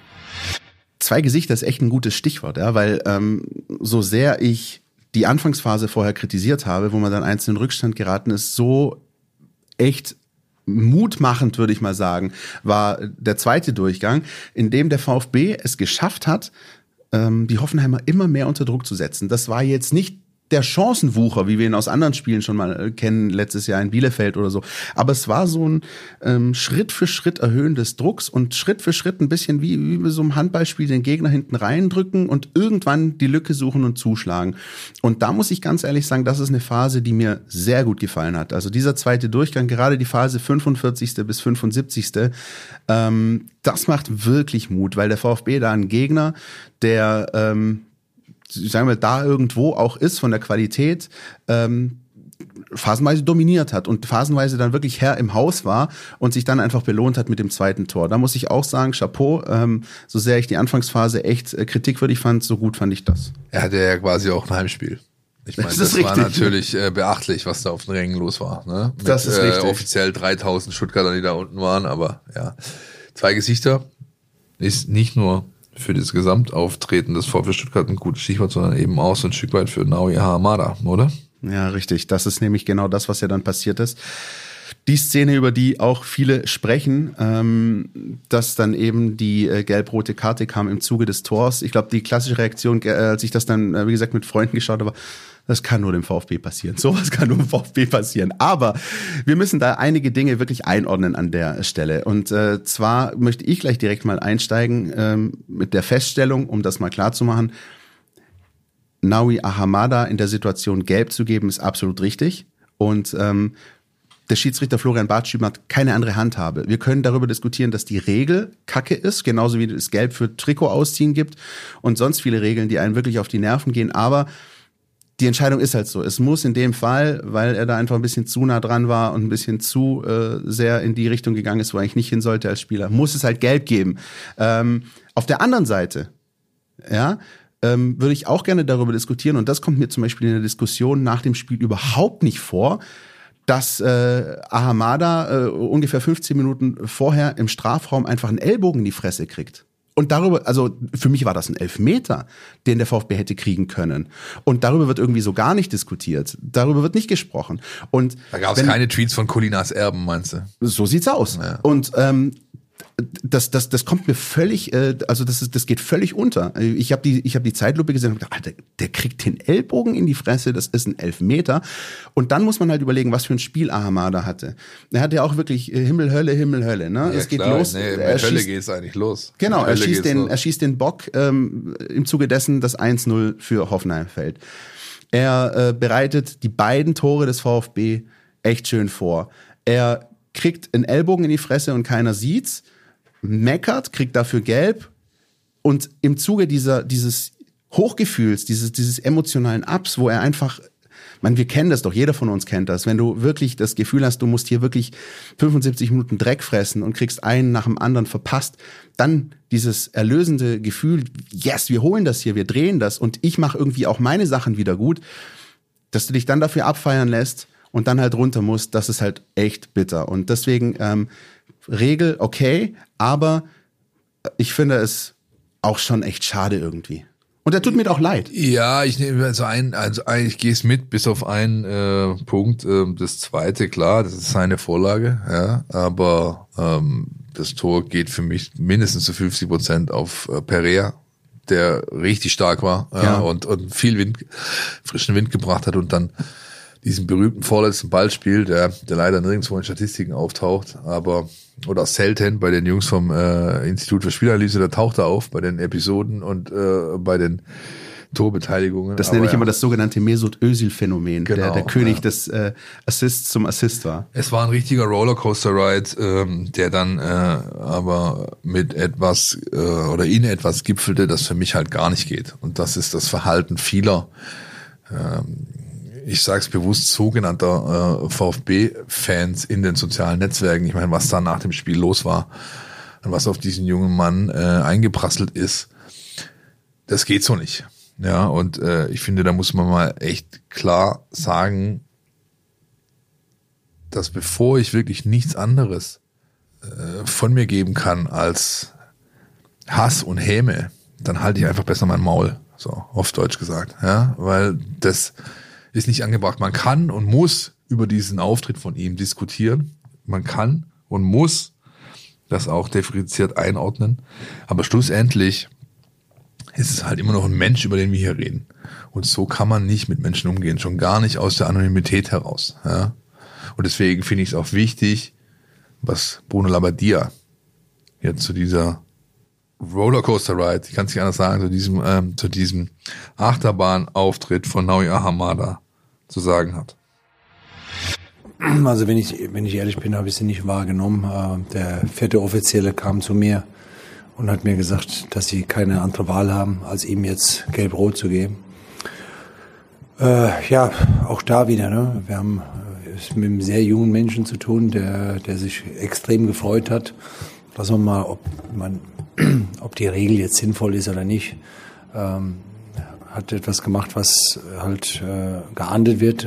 Zwei Gesichter ist echt ein gutes Stichwort, ja, weil ähm, so sehr ich die Anfangsphase vorher kritisiert habe, wo man dann einzeln in Rückstand geraten ist, so echt mutmachend, würde ich mal sagen, war der zweite Durchgang, in dem der VfB es geschafft hat, ähm, die Hoffenheimer immer mehr unter Druck zu setzen. Das war jetzt nicht der Chancenwucher, wie wir ihn aus anderen Spielen schon mal kennen, letztes Jahr in Bielefeld oder so. Aber es war so ein ähm, Schritt für Schritt Erhöhen des Drucks und Schritt für Schritt ein bisschen wie, wie bei so einem Handballspiel den Gegner hinten reindrücken und irgendwann die Lücke suchen und zuschlagen. Und da muss ich ganz ehrlich sagen, das ist eine Phase, die mir sehr gut gefallen hat. Also dieser zweite Durchgang, gerade die Phase fünfundvierzigste bis fünfundsiebzigste Ähm, das macht wirklich Mut, weil der VfB da ein Gegner, der ähm, sagen wir, da irgendwo auch ist von der Qualität, ähm, phasenweise dominiert hat und phasenweise dann wirklich Herr im Haus war und sich dann einfach belohnt hat mit dem zweiten Tor. Da muss ich auch sagen, Chapeau, ähm, so sehr ich die Anfangsphase echt äh, kritikwürdig fand, so gut fand ich das. Er hatte ja quasi auch ein Heimspiel. Ich meine, das, das war natürlich äh, beachtlich, was da auf den Rängen los war. Ne? Mit, das ist richtig. Äh, offiziell dreitausend Stuttgarter, die da unten waren, aber ja. Zwei Gesichter ist nicht nur für das Gesamtauftreten des VfB Stuttgart ein gutes Stichwort, sondern eben auch so ein Stück weit für Naoya Hamada, oder? Ja, richtig. Das ist nämlich genau das, was ja dann passiert ist. Die Szene, über die auch viele sprechen, ähm, dass dann eben die äh, gelb-rote Karte kam im Zuge des Tors. Ich glaube, die klassische Reaktion, äh, als ich das dann, äh, wie gesagt, mit Freunden geschaut habe, das kann nur dem VfB passieren. Sowas kann nur dem VfB passieren. Aber wir müssen da einige Dinge wirklich einordnen an der Stelle. Und äh, zwar möchte ich gleich direkt mal einsteigen ähm, mit der Feststellung, um das mal klar zu machen. Naoya Hamada in der Situation gelb zu geben, ist absolut richtig. Und ähm, der Schiedsrichter Florian Bartschüben hat keine andere Handhabe. Wir können darüber diskutieren, dass die Regel Kacke ist, genauso wie es Gelb für Trikot ausziehen gibt und sonst viele Regeln, die einen wirklich auf die Nerven gehen. Aber die Entscheidung ist halt so. Es muss in dem Fall, weil er da einfach ein bisschen zu nah dran war und ein bisschen zu äh, sehr in die Richtung gegangen ist, wo er eigentlich nicht hin sollte als Spieler, muss es halt Gelb geben. Ähm, auf der anderen Seite, ja, ähm, würde ich auch gerne darüber diskutieren, und das kommt mir zum Beispiel in der Diskussion nach dem Spiel überhaupt nicht vor, dass äh, Ahamada äh, ungefähr fünfzehn Minuten vorher im Strafraum einfach einen Ellbogen in die Fresse kriegt. Und darüber, also für mich war das ein Elfmeter, den der VfB hätte kriegen können. Und darüber wird irgendwie so gar nicht diskutiert. Darüber wird nicht gesprochen. Und da gab es keine Tweets von Colinas Erben, meinst du? So sieht's aus. Ja. Und ähm, das, das, das kommt mir völlig, äh, also das ist, das geht völlig unter. Ich habe die, ich habe die Zeitlupe gesehen und gedacht, Alter, der kriegt den Ellbogen in die Fresse, das ist ein Elfmeter. Und dann muss man halt überlegen, was für ein Spiel Ahamada hatte. Er hatte ja auch wirklich Himmel, Hölle, Himmel, Hölle. Ne? Ja, es geht klar. los. Nee, mit er Hölle schießt, geht's eigentlich los. Genau, er schießt, den, los. er schießt den Bock ähm, im Zuge dessen, das eins null für Hoffenheim fällt. Er äh, bereitet die beiden Tore des VfB echt schön vor. Er kriegt einen Ellbogen in die Fresse und keiner sieht's. Meckert, kriegt dafür gelb, und im Zuge dieser dieses Hochgefühls, dieses dieses emotionalen Ups, wo er einfach, man, wir kennen das doch, jeder von uns kennt das, wenn du wirklich das Gefühl hast, du musst hier wirklich fünfundsiebzig Minuten Dreck fressen und kriegst einen nach dem anderen verpasst, dann dieses erlösende Gefühl, yes, wir holen das hier, wir drehen das und ich mache irgendwie auch meine Sachen wieder gut, dass du dich dann dafür abfeiern lässt und dann halt runter muss, das ist halt echt bitter. Und deswegen ähm, Regel okay, aber ich finde es auch schon echt schade irgendwie. Und er tut mir auch leid. Ja, ich nehme also ein, also ein, ich gehe es mit, bis auf einen äh, Punkt. Ähm, das zweite, klar, das ist seine Vorlage, ja, aber ähm, das Tor geht für mich mindestens zu fünfzig Prozent auf äh, Perea, der richtig stark war äh, ja. und, und viel Wind, frischen Wind gebracht hat und dann diesen berühmten vorletzten Ball spielt, der, der leider nirgendwo in Statistiken auftaucht, aber oder selten bei den Jungs vom äh, Institut für Spielanalyse, da taucht er auf bei den Episoden und äh, bei den Torbeteiligungen. Das aber nenne ich ja. immer das sogenannte Mesut-Özil-Phänomen, Genau, der, der König ja. des äh, Assists zum Assist war. Es war ein richtiger Rollercoaster-Ride, ähm, der dann äh, aber mit etwas äh, oder in etwas gipfelte, das für mich halt gar nicht geht. Und das ist das Verhalten vieler ähm, ich sage es bewusst, sogenannter äh, VfB-Fans in den sozialen Netzwerken. Ich meine, was da nach dem Spiel los war und was auf diesen jungen Mann äh, eingeprasselt ist, das geht so nicht. Ja, und äh, ich finde, da muss man mal echt klar sagen, dass bevor ich wirklich nichts anderes äh, von mir geben kann als Hass und Häme, dann halte ich einfach besser mein Maul, so auf Deutsch gesagt, ja, weil das ist nicht angebracht. Man kann und muss über diesen Auftritt von ihm diskutieren. Man kann und muss das auch differenziert einordnen. Aber schlussendlich ist es halt immer noch ein Mensch, über den wir hier reden. Und so kann man nicht mit Menschen umgehen, schon gar nicht aus der Anonymität heraus. Ja? Und deswegen finde ich es auch wichtig, was Bruno Labbadia jetzt zu dieser Rollercoaster-Ride, ich kann es nicht anders sagen, zu diesem, ähm, zu diesem Achterbahn-Auftritt von Naui Ahamada zu sagen hat. Also wenn ich, wenn ich ehrlich bin, habe ich sie nicht wahrgenommen. Der vierte Offizielle kam zu mir und hat mir gesagt, dass sie keine andere Wahl haben, als ihm jetzt gelb-rot zu geben. Äh, ja, auch da wieder, ne? Wir haben es mit einem sehr jungen Menschen zu tun, der, der sich extrem gefreut hat. Lassen wir mal, ob man, ob die Regel jetzt sinnvoll ist oder nicht. Ähm, hat etwas gemacht, was halt äh, geahndet wird. Äh,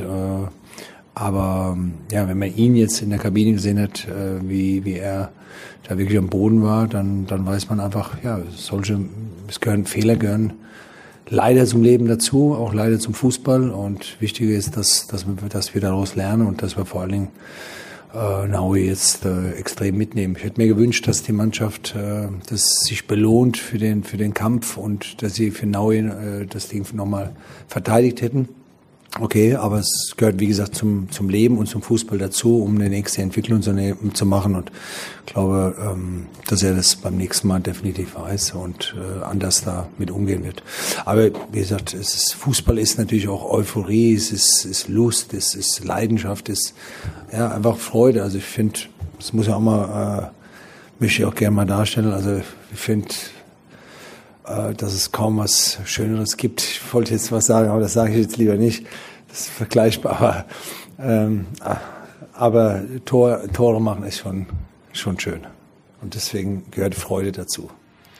aber ja, wenn man ihn jetzt in der Kabine gesehen hat, äh, wie, wie er da wirklich am Boden war, dann, dann weiß man einfach, ja, solche, es gehören Fehler, gehören leider zum Leben dazu, auch leider zum Fußball. Und wichtig ist, dass, dass, wir, dass wir daraus lernen und dass wir vor allen Dingen äh, Naui jetzt äh, extrem mitnehmen. Ich hätte mir gewünscht, dass die Mannschaft äh, das sich belohnt für den für den Kampf und dass sie für Naui äh, das Ding nochmal verteidigt hätten. Okay, aber es gehört, wie gesagt, zum zum Leben und zum Fußball dazu, um eine nächste Entwicklung zu, ne- zu machen. Und ich glaube, ähm, dass er das beim nächsten Mal definitiv weiß und äh, anders da mit umgehen wird. Aber wie gesagt, es ist, Fußball ist natürlich auch Euphorie, es ist, ist Lust, es ist Leidenschaft, es ist ja einfach Freude. Also ich finde, das muss ja auch mal, äh, möchte ich auch gerne mal darstellen. Also ich finde, äh, dass es kaum was Schöneres gibt. Ich wollte jetzt was sagen, aber das sage ich jetzt lieber nicht. Das ist vergleichbar. Aber, ähm, aber Tor, Tore machen ist schon, schon schön. Und deswegen gehört Freude dazu.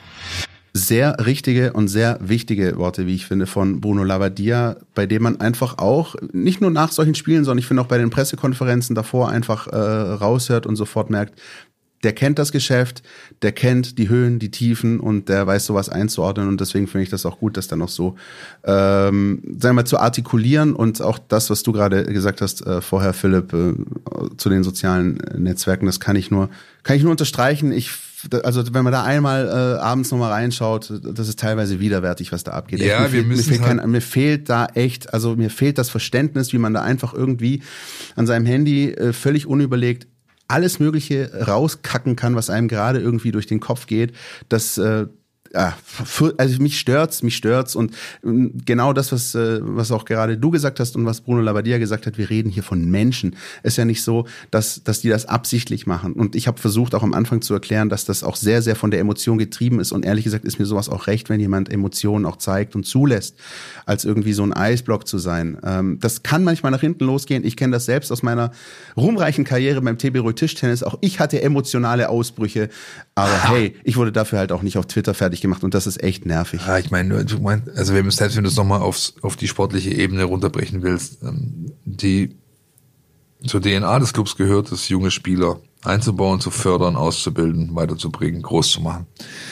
Sehr richtige und sehr wichtige Worte, wie ich finde, von Bruno Labbadia, bei dem man einfach auch, nicht nur nach solchen Spielen, sondern ich finde auch bei den Pressekonferenzen davor einfach äh, raushört und sofort merkt, der kennt das Geschäft, der kennt die Höhen, die Tiefen und der weiß sowas einzuordnen und deswegen finde ich das auch gut, das dann noch so, ähm, sagen wir mal, zu artikulieren und auch das, was du gerade gesagt hast äh, vorher, Philipp, äh, zu den sozialen Netzwerken, das kann ich nur, kann ich nur unterstreichen. Ich Also wenn man da einmal äh, abends nochmal reinschaut, das ist teilweise widerwärtig, was da abgeht. Ja, echt, mir, wir fehlt, müssen mir, fehlt halt kein, mir fehlt da echt, also mir fehlt das Verständnis, wie man da einfach irgendwie an seinem Handy äh, völlig unüberlegt alles Mögliche rauskacken kann, was einem gerade irgendwie durch den Kopf geht. Das äh, ja, für, also mich stört's, mich stört's und genau das, was was auch gerade du gesagt hast und was Bruno Labbadia gesagt hat, wir reden hier von Menschen. Ist ja nicht so, dass dass die das absichtlich machen. Und ich habe versucht auch am Anfang zu erklären, dass das auch sehr sehr von der Emotion getrieben ist und ehrlich gesagt ist mir sowas auch recht, wenn jemand Emotionen auch zeigt und zulässt, als irgendwie so ein Eisblock zu sein. Ähm, das kann manchmal nach hinten losgehen. Ich kenne das selbst aus meiner ruhmreichen Karriere beim T B Roth Tischtennis. Auch ich hatte emotionale Ausbrüche, aber hey, ich wurde dafür halt auch nicht auf Twitter fertig gemacht und das ist echt nervig. Ja, ich meine, du meinst, also wenn du selbst wenn du es nochmal aufs auf die sportliche Ebene runterbrechen willst, die zur D N A des Clubs gehört es, junge Spieler einzubauen, zu fördern, auszubilden, weiterzubringen, groß zu machen.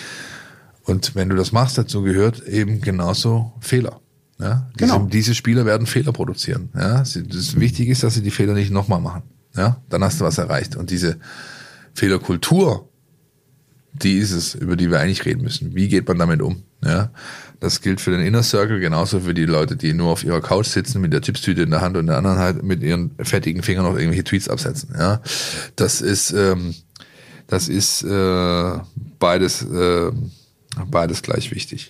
Und wenn du das machst, dazu gehört eben genauso Fehler. Ja? Diese, Genau. diese Spieler werden Fehler produzieren. Ja? Das Wichtige ist, dass sie die Fehler nicht nochmal machen. Ja? Dann hast du was erreicht. Und diese Fehlerkultur, die ist es, über die wir eigentlich reden müssen. Wie geht man damit um? Ja? Das gilt für den Inner Circle, genauso für die Leute, die nur auf ihrer Couch sitzen, mit der Chipstüte in der Hand und in der anderen halt mit ihren fettigen Fingern noch irgendwelche Tweets absetzen. Ja? Das ist, ähm, das ist äh, beides, äh, beides gleich wichtig.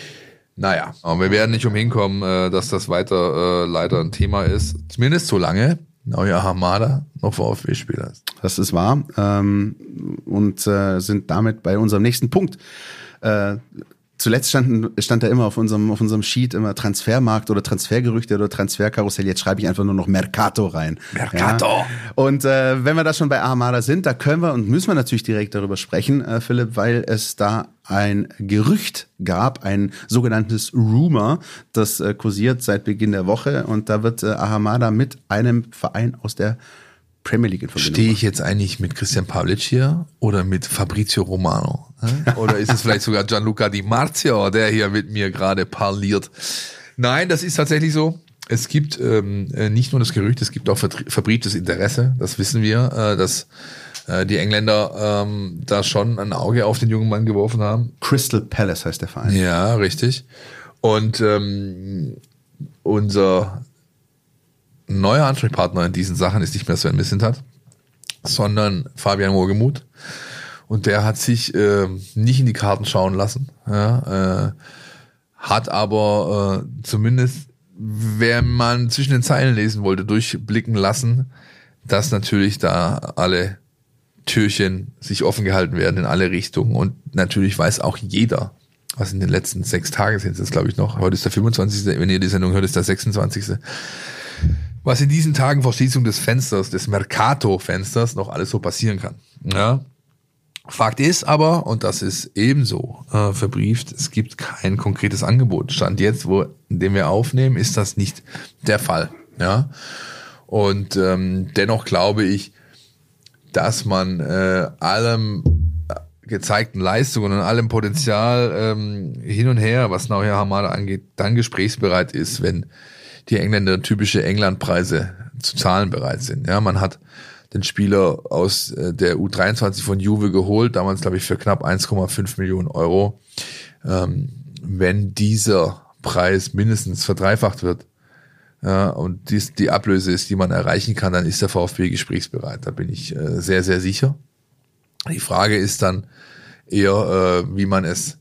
Naja, aber wir werden nicht umhin kommen, äh, dass das weiter äh, leider ein Thema ist. Zumindest so lange Naoya Hamada noch VfB-Spieler ist. Das ist wahr. Ähm, und äh, sind damit bei unserem nächsten Punkt. Äh, zuletzt standen, stand da immer auf unserem, auf unserem Sheet immer Transfermarkt oder Transfergerüchte oder Transferkarussell. Jetzt schreibe ich einfach nur noch Mercato rein. Mercato! Ja? Und äh, wenn wir da schon bei Hamada sind, da können wir und müssen wir natürlich direkt darüber sprechen, äh, Philipp, weil es da ein Gerücht gab, ein sogenanntes Rumor, das äh, kursiert seit Beginn der Woche. Und da wird äh, Hamada mit einem Verein aus der Premier League in Verbindung. Stehe ich jetzt eigentlich mit Christian Pavlic hier oder mit Fabrizio Romano? Oder ist es vielleicht sogar Gianluca Di Marzio, der hier mit mir gerade parliert? Nein, das ist tatsächlich so. Es gibt ähm, nicht nur das Gerücht, es gibt auch verbrieftes Interesse. Das wissen wir, äh, dass äh, die Engländer ähm, da schon ein Auge auf den jungen Mann geworfen haben. Crystal Palace heißt der Verein. Ja, richtig. Und ähm, unser neuer Ansprechpartner in diesen Sachen ist nicht mehr Sven Mislintat, sondern Fabian Wohlgemuth. Und der hat sich äh, nicht in die Karten schauen lassen. Ja, äh, hat aber äh, zumindest, wenn man zwischen den Zeilen lesen wollte, durchblicken lassen, dass natürlich da alle Türchen sich offen gehalten werden in alle Richtungen. Und natürlich weiß auch jeder, was in den letzten sechs Tagen sind es, glaube ich, noch. Heute ist der fünfundzwanzigste Wenn ihr die Sendung hört, ist der sechsundzwanzigste Was in diesen Tagen vor Schließung des Fensters, des Mercato-Fensters, noch alles so passieren kann. Ja. Fakt ist aber, und das ist ebenso äh, verbrieft, es gibt kein konkretes Angebot. Stand jetzt, wo, in dem wir aufnehmen, ist das nicht der Fall. Ja. Und ähm, dennoch glaube ich, dass man äh, allem gezeigten Leistungen und allem Potenzial ähm, hin und her, was Naoya Hamada angeht, dann gesprächsbereit ist, wenn die Engländer typische Englandpreise zu zahlen bereit sind. Ja, man hat den Spieler aus der U dreiundzwanzig von Juve geholt, damals glaube ich für knapp eins Komma fünf Millionen Euro. Ähm, wenn dieser Preis mindestens verdreifacht wird, ja, und dies die Ablöse ist, die man erreichen kann, dann ist der VfB gesprächsbereit. Da bin ich äh, sehr, sehr sicher. Die Frage ist dann eher, äh, wie man es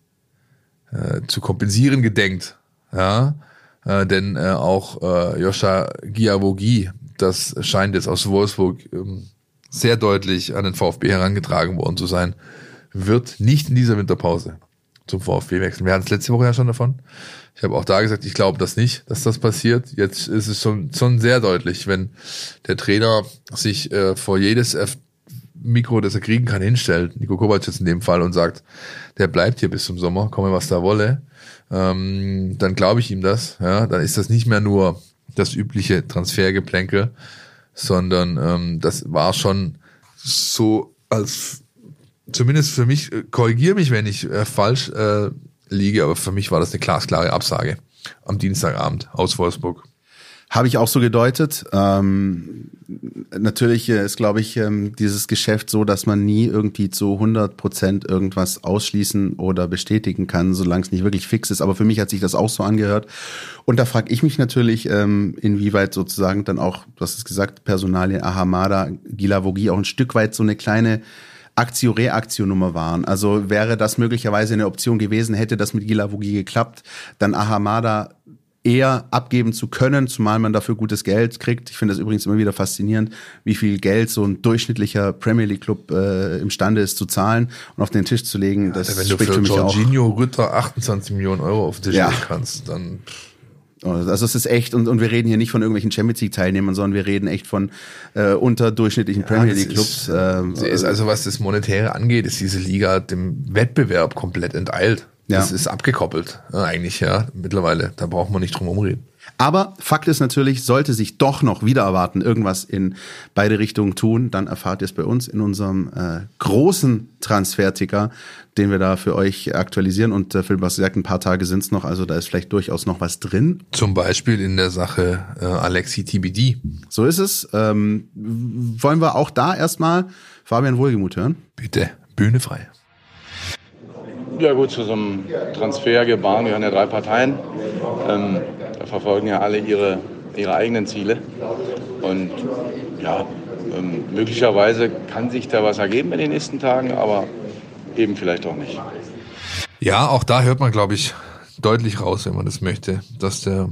äh, zu kompensieren gedenkt. Ja, äh, denn äh, auch äh, Joscha Giavogi, das scheint jetzt aus Wolfsburg ähm, sehr deutlich an den VfB herangetragen worden zu sein, wird nicht in dieser Winterpause zum VfB wechseln. Wir hatten es letzte Woche ja schon davon. Ich habe auch da gesagt, ich glaube das nicht, dass das passiert. Jetzt ist es schon, schon sehr deutlich, wenn der Trainer sich äh, vor jedes F- Mikro, das er kriegen kann, hinstellt, Niko Kovac jetzt in dem Fall, und sagt, der bleibt hier bis zum Sommer, komme was da wolle, ähm, dann glaube ich ihm das. Ja, dann ist das nicht mehr nur das übliche Transfergeplänkel, sondern ähm, das war schon so, als zumindest für mich, äh, korrigiere mich, wenn ich äh, falsch äh, liege, aber für mich war das eine glasklare Absage am Dienstagabend aus Wolfsburg. Habe ich auch so gedeutet. Ähm, natürlich ist, glaube ich, ähm, dieses Geschäft so, dass man nie irgendwie zu hundert Prozent irgendwas ausschließen oder bestätigen kann, solange es nicht wirklich fix ist. Aber für mich hat sich das auch so angehört. Und da frage ich mich natürlich, ähm, inwieweit sozusagen dann auch, du hast es gesagt, Personalien Ahamada, Giavogi auch ein Stück weit so eine kleine Aktio-Reaktio-Nummer waren. Also wäre das möglicherweise eine Option gewesen, hätte das mit Giavogi geklappt, dann Ahamada eher abgeben zu können, zumal man dafür gutes Geld kriegt. Ich finde das übrigens immer wieder faszinierend, wie viel Geld so ein durchschnittlicher Premier League Club äh, imstande ist zu zahlen und auf den Tisch zu legen. Das ja, wenn du spricht für, für mich Jorginho auch. Rütter achtundzwanzig Millionen Euro auf den Tisch Ja. legen kannst, dann... Also es ist echt, und, und wir reden hier nicht von irgendwelchen Champions League Teilnehmern, sondern wir reden echt von äh, unterdurchschnittlichen Premier League Clubs. Ja, Äh, ist also, was das Monetäre angeht, ist diese Liga dem Wettbewerb komplett enteilt. Ja. Das ist abgekoppelt, ja, eigentlich, ja, mittlerweile. Da braucht man nicht drum rumreden. Aber Fakt ist natürlich, sollte sich doch noch wieder erwarten, irgendwas in beide Richtungen tun, dann erfahrt ihr es bei uns in unserem äh, großen Transferticker, den wir da für euch aktualisieren. Und äh, Philipp, was gesagt, ein paar Tage sind es noch, also da ist vielleicht durchaus noch was drin. Zum Beispiel in der Sache äh, Alexi T B D. So ist es. Ähm, wollen wir auch da erstmal Fabian Wohlgemuth hören? Bitte, Bühne frei. Ja gut, zu so einem Transfergebaren gehören ja drei Parteien. Ähm, da verfolgen ja alle ihre, ihre eigenen Ziele. Und ja, ähm, möglicherweise kann sich da was ergeben in den nächsten Tagen, aber eben vielleicht auch nicht. Ja, auch da hört man, glaube ich, deutlich raus, wenn man das möchte, dass der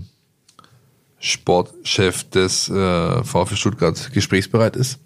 Sportchef des äh, VfB Stuttgart gesprächsbereit ist.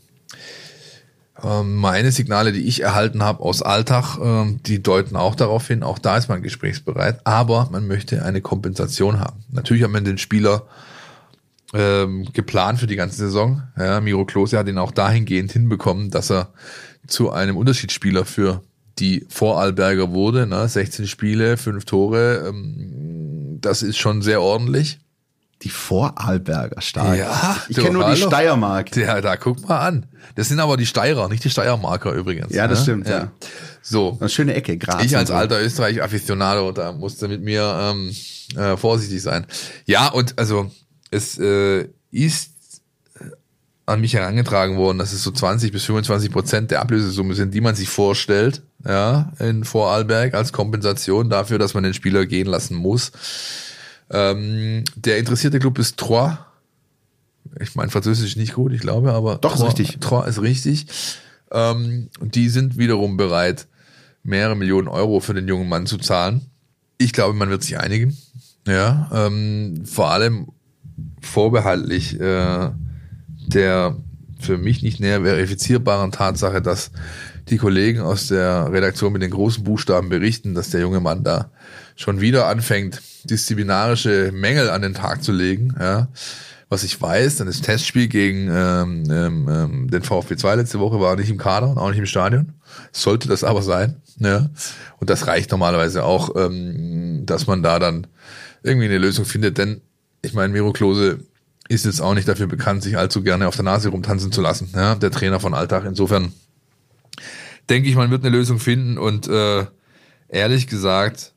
Ähm, meine Signale, die ich erhalten habe aus Alltag, ähm, die deuten auch darauf hin, auch da ist man gesprächsbereit, aber man möchte eine Kompensation haben. Natürlich hat man den Spieler ähm, geplant für die ganze Saison. Ja, Miro Klose hat ihn auch dahingehend hinbekommen, dass er zu einem Unterschiedsspieler für die Vorarlberger wurde, ne? sechzehn Spiele, fünf Tore, ähm, das ist schon sehr ordentlich. Die Vorarlberger, stark. Ja, ich kenne nur die Steiermark. Ja, da guck mal an. Das sind aber die Steirer, nicht die Steiermarker übrigens. Ja, das ne? stimmt, ja. ja. So. Eine schöne Ecke, Graz. Ich als so. alter Österreich-Afficionado, da musste mit mir ähm, äh, vorsichtig sein. Ja, und also es äh, ist an mich herangetragen worden, dass es so zwanzig bis fünfundzwanzig Prozent der Ablösesumme sind, die man sich vorstellt, ja, in Vorarlberg als Kompensation dafür, dass man den Spieler gehen lassen muss. Ähm, der interessierte Club ist Troyes. Ich meine, Französisch ist nicht gut, ich glaube, aber doch, Troyes, ist richtig. Troyes ist richtig. Ähm, und die sind wiederum bereit, mehrere Millionen Euro für den jungen Mann zu zahlen. Ich glaube, man wird sich einigen. Ja, ähm, vor allem vorbehaltlich äh, der für mich nicht näher verifizierbaren Tatsache, dass die Kollegen aus der Redaktion mit den großen Buchstaben berichten, dass der junge Mann da schon wieder anfängt, disziplinarische Mängel an den Tag zu legen. Ja. Was ich weiß, dann das Testspiel gegen ähm, ähm, den VfB zwei letzte Woche war nicht im Kader und auch nicht im Stadion. Sollte das aber sein. Ja. Und das reicht normalerweise auch, ähm, dass man da dann irgendwie eine Lösung findet. Denn ich meine, Miro Klose ist jetzt auch nicht dafür bekannt, sich allzu gerne auf der Nase rumtanzen zu lassen. Ja. Der Trainer von Alltag. Insofern denke ich, man wird eine Lösung finden. Und äh, ehrlich gesagt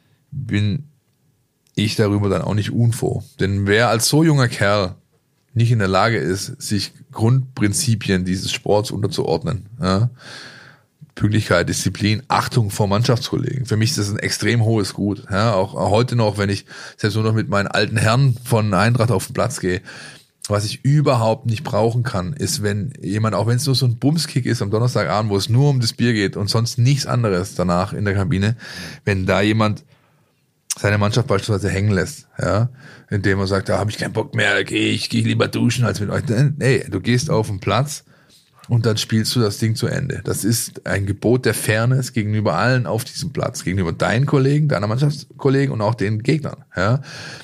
bin ich darüber dann auch nicht unfroh. Denn wer als so junger Kerl nicht in der Lage ist, sich Grundprinzipien dieses Sports unterzuordnen, ja, Pünktlichkeit, Disziplin, Achtung vor Mannschaftskollegen. Für mich ist das ein extrem hohes Gut. Ja, auch heute noch, wenn ich selbst nur noch mit meinen alten Herren von Eintracht auf den Platz gehe, was ich überhaupt nicht brauchen kann, ist, wenn jemand, auch wenn es nur so ein Bumskick ist am Donnerstagabend, wo es nur um das Bier geht und sonst nichts anderes danach in der Kabine, wenn da jemand seine Mannschaft beispielsweise hängen lässt, ja, indem er sagt, da habe ich keinen Bock mehr, gehe ich, gehe ich lieber duschen als mit euch. Nee, du gehst auf den Platz und dann spielst du das Ding zu Ende. Das ist ein Gebot der Fairness gegenüber allen auf diesem Platz, gegenüber deinen Kollegen, deiner Mannschaftskollegen und auch den Gegnern, ja.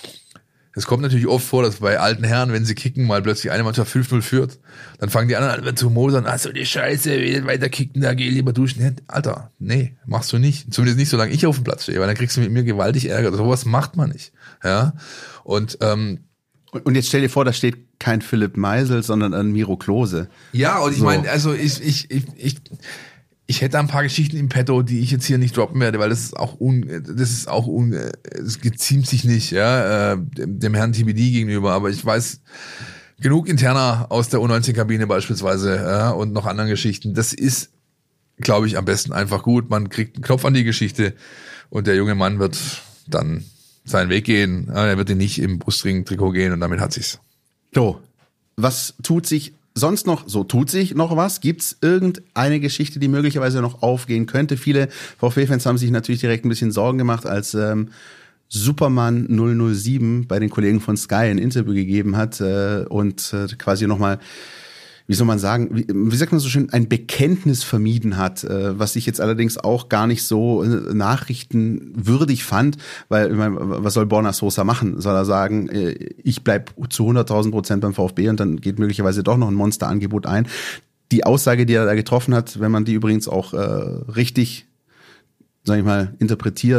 Es kommt natürlich oft vor, dass bei alten Herren, wenn sie kicken, mal plötzlich eine Mannschaft fünf null führt, dann fangen die anderen an zu mosern, ach so die Scheiße, wie weiter kicken, da geh lieber duschen. Ja, Alter, nee, machst du nicht. Zumindest nicht, solange ich auf dem Platz stehe, weil dann kriegst du mit mir gewaltig Ärger. Sowas macht man nicht. Ja. Und, ähm, und jetzt stell dir vor, da steht kein Philipp Meisel, sondern ein Miro Klose. Ja, und ich So. meine, also ich, ich, ich, ich, ich hätte ein paar Geschichten im Petto, die ich jetzt hier nicht droppen werde, weil das ist auch un, das ist auch un, es geziemt sich nicht, ja, äh, dem, dem Herrn T B D gegenüber, aber ich weiß genug interner aus der U neunzehn Kabine beispielsweise, ja, und noch anderen Geschichten. Das ist, glaube ich, am besten einfach gut. Man kriegt einen Knopf an die Geschichte und der junge Mann wird dann seinen Weg gehen. Er wird ihn nicht im Brustring-Trikot gehen und damit hat sich's. So, was tut sich sonst noch? So, tut sich noch was? Gibt's irgendeine Geschichte, die möglicherweise noch aufgehen könnte? Viele VfB-Fans haben sich natürlich direkt ein bisschen Sorgen gemacht, als ähm, Superman null null sieben bei den Kollegen von Sky ein Interview gegeben hat äh, und äh, quasi nochmal, wie soll man sagen, wie, wie sagt man so schön, ein Bekenntnis vermieden hat, äh, was ich jetzt allerdings auch gar nicht so äh, nachrichtenwürdig fand, weil, ich meine, was soll Borna Sosa machen? Soll er sagen, äh, ich bleib zu hunderttausend Prozent beim VfB und dann geht möglicherweise doch noch ein Monsterangebot ein? Die Aussage, die er da getroffen hat, wenn man die übrigens auch äh, richtig, sag ich mal, interpretiert,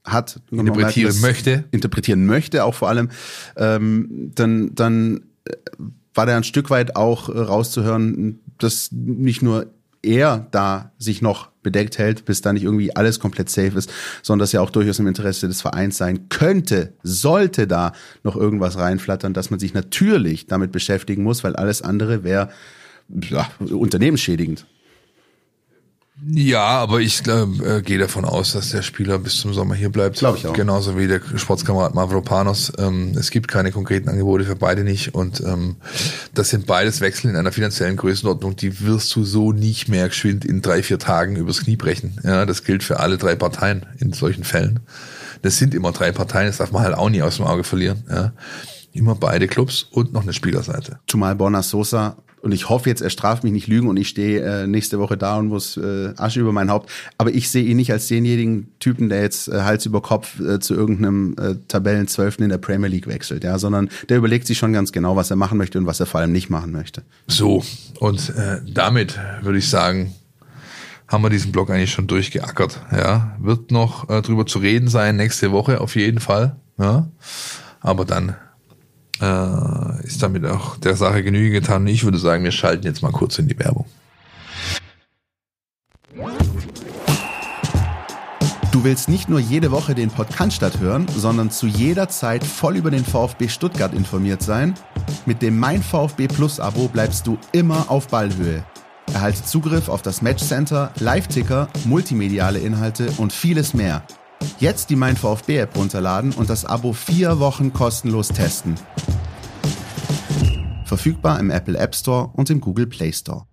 hat, interpretieren merken, möchte, interpretieren möchte auch vor allem, ähm, dann, dann war da ein Stück weit auch rauszuhören, dass nicht nur er da sich noch bedeckt hält, bis da nicht irgendwie alles komplett safe ist, sondern dass ja auch durchaus im Interesse des Vereins sein könnte, sollte da noch irgendwas reinflattern, dass man sich natürlich damit beschäftigen muss, weil alles andere wäre ja, unternehmensschädigend. Ja, aber ich äh, gehe davon aus, dass der Spieler bis zum Sommer hier bleibt. Glaube ich auch. Genauso wie der Sportskamerad Mavropanos. Ähm, es gibt keine konkreten Angebote für beide nicht. Und ähm, das sind beides Wechsel in einer finanziellen Größenordnung, die wirst du so nicht mehr geschwind in drei, vier Tagen übers Knie brechen. Ja, das gilt für alle drei Parteien in solchen Fällen. Das sind immer drei Parteien, das darf man halt auch nie aus dem Auge verlieren. Ja. Immer beide Clubs und noch eine Spielerseite. Zumal Borna Sosa, und ich hoffe jetzt, er straft mich nicht lügen und ich stehe äh, nächste Woche da und muss äh, Asche über mein Haupt. Aber ich sehe ihn nicht als denjenigen Typen, der jetzt äh, Hals über Kopf äh, zu irgendeinem äh, Tabellenzwölften in der Premier League wechselt, ja, sondern der überlegt sich schon ganz genau, was er machen möchte und was er vor allem nicht machen möchte. So, und äh, damit würde ich sagen, haben wir diesen Block eigentlich schon durchgeackert. Ja, wird noch äh, drüber zu reden sein nächste Woche auf jeden Fall. Ja, aber dann äh, ist damit auch der Sache Genüge getan. Ich würde sagen, wir schalten jetzt mal kurz in die Werbung. Du willst nicht nur jede Woche den Podcast hören, sondern zu jeder Zeit voll über den VfB Stuttgart informiert sein? Mit dem Mein VfB Plus Abo bleibst du immer auf Ballhöhe. Erhalte Zugriff auf das Matchcenter, Live-Ticker, multimediale Inhalte und vieles mehr. Jetzt die Mein VfB App runterladen und das Abo vier Wochen kostenlos testen. Verfügbar im Apple App Store und im Google Play Store.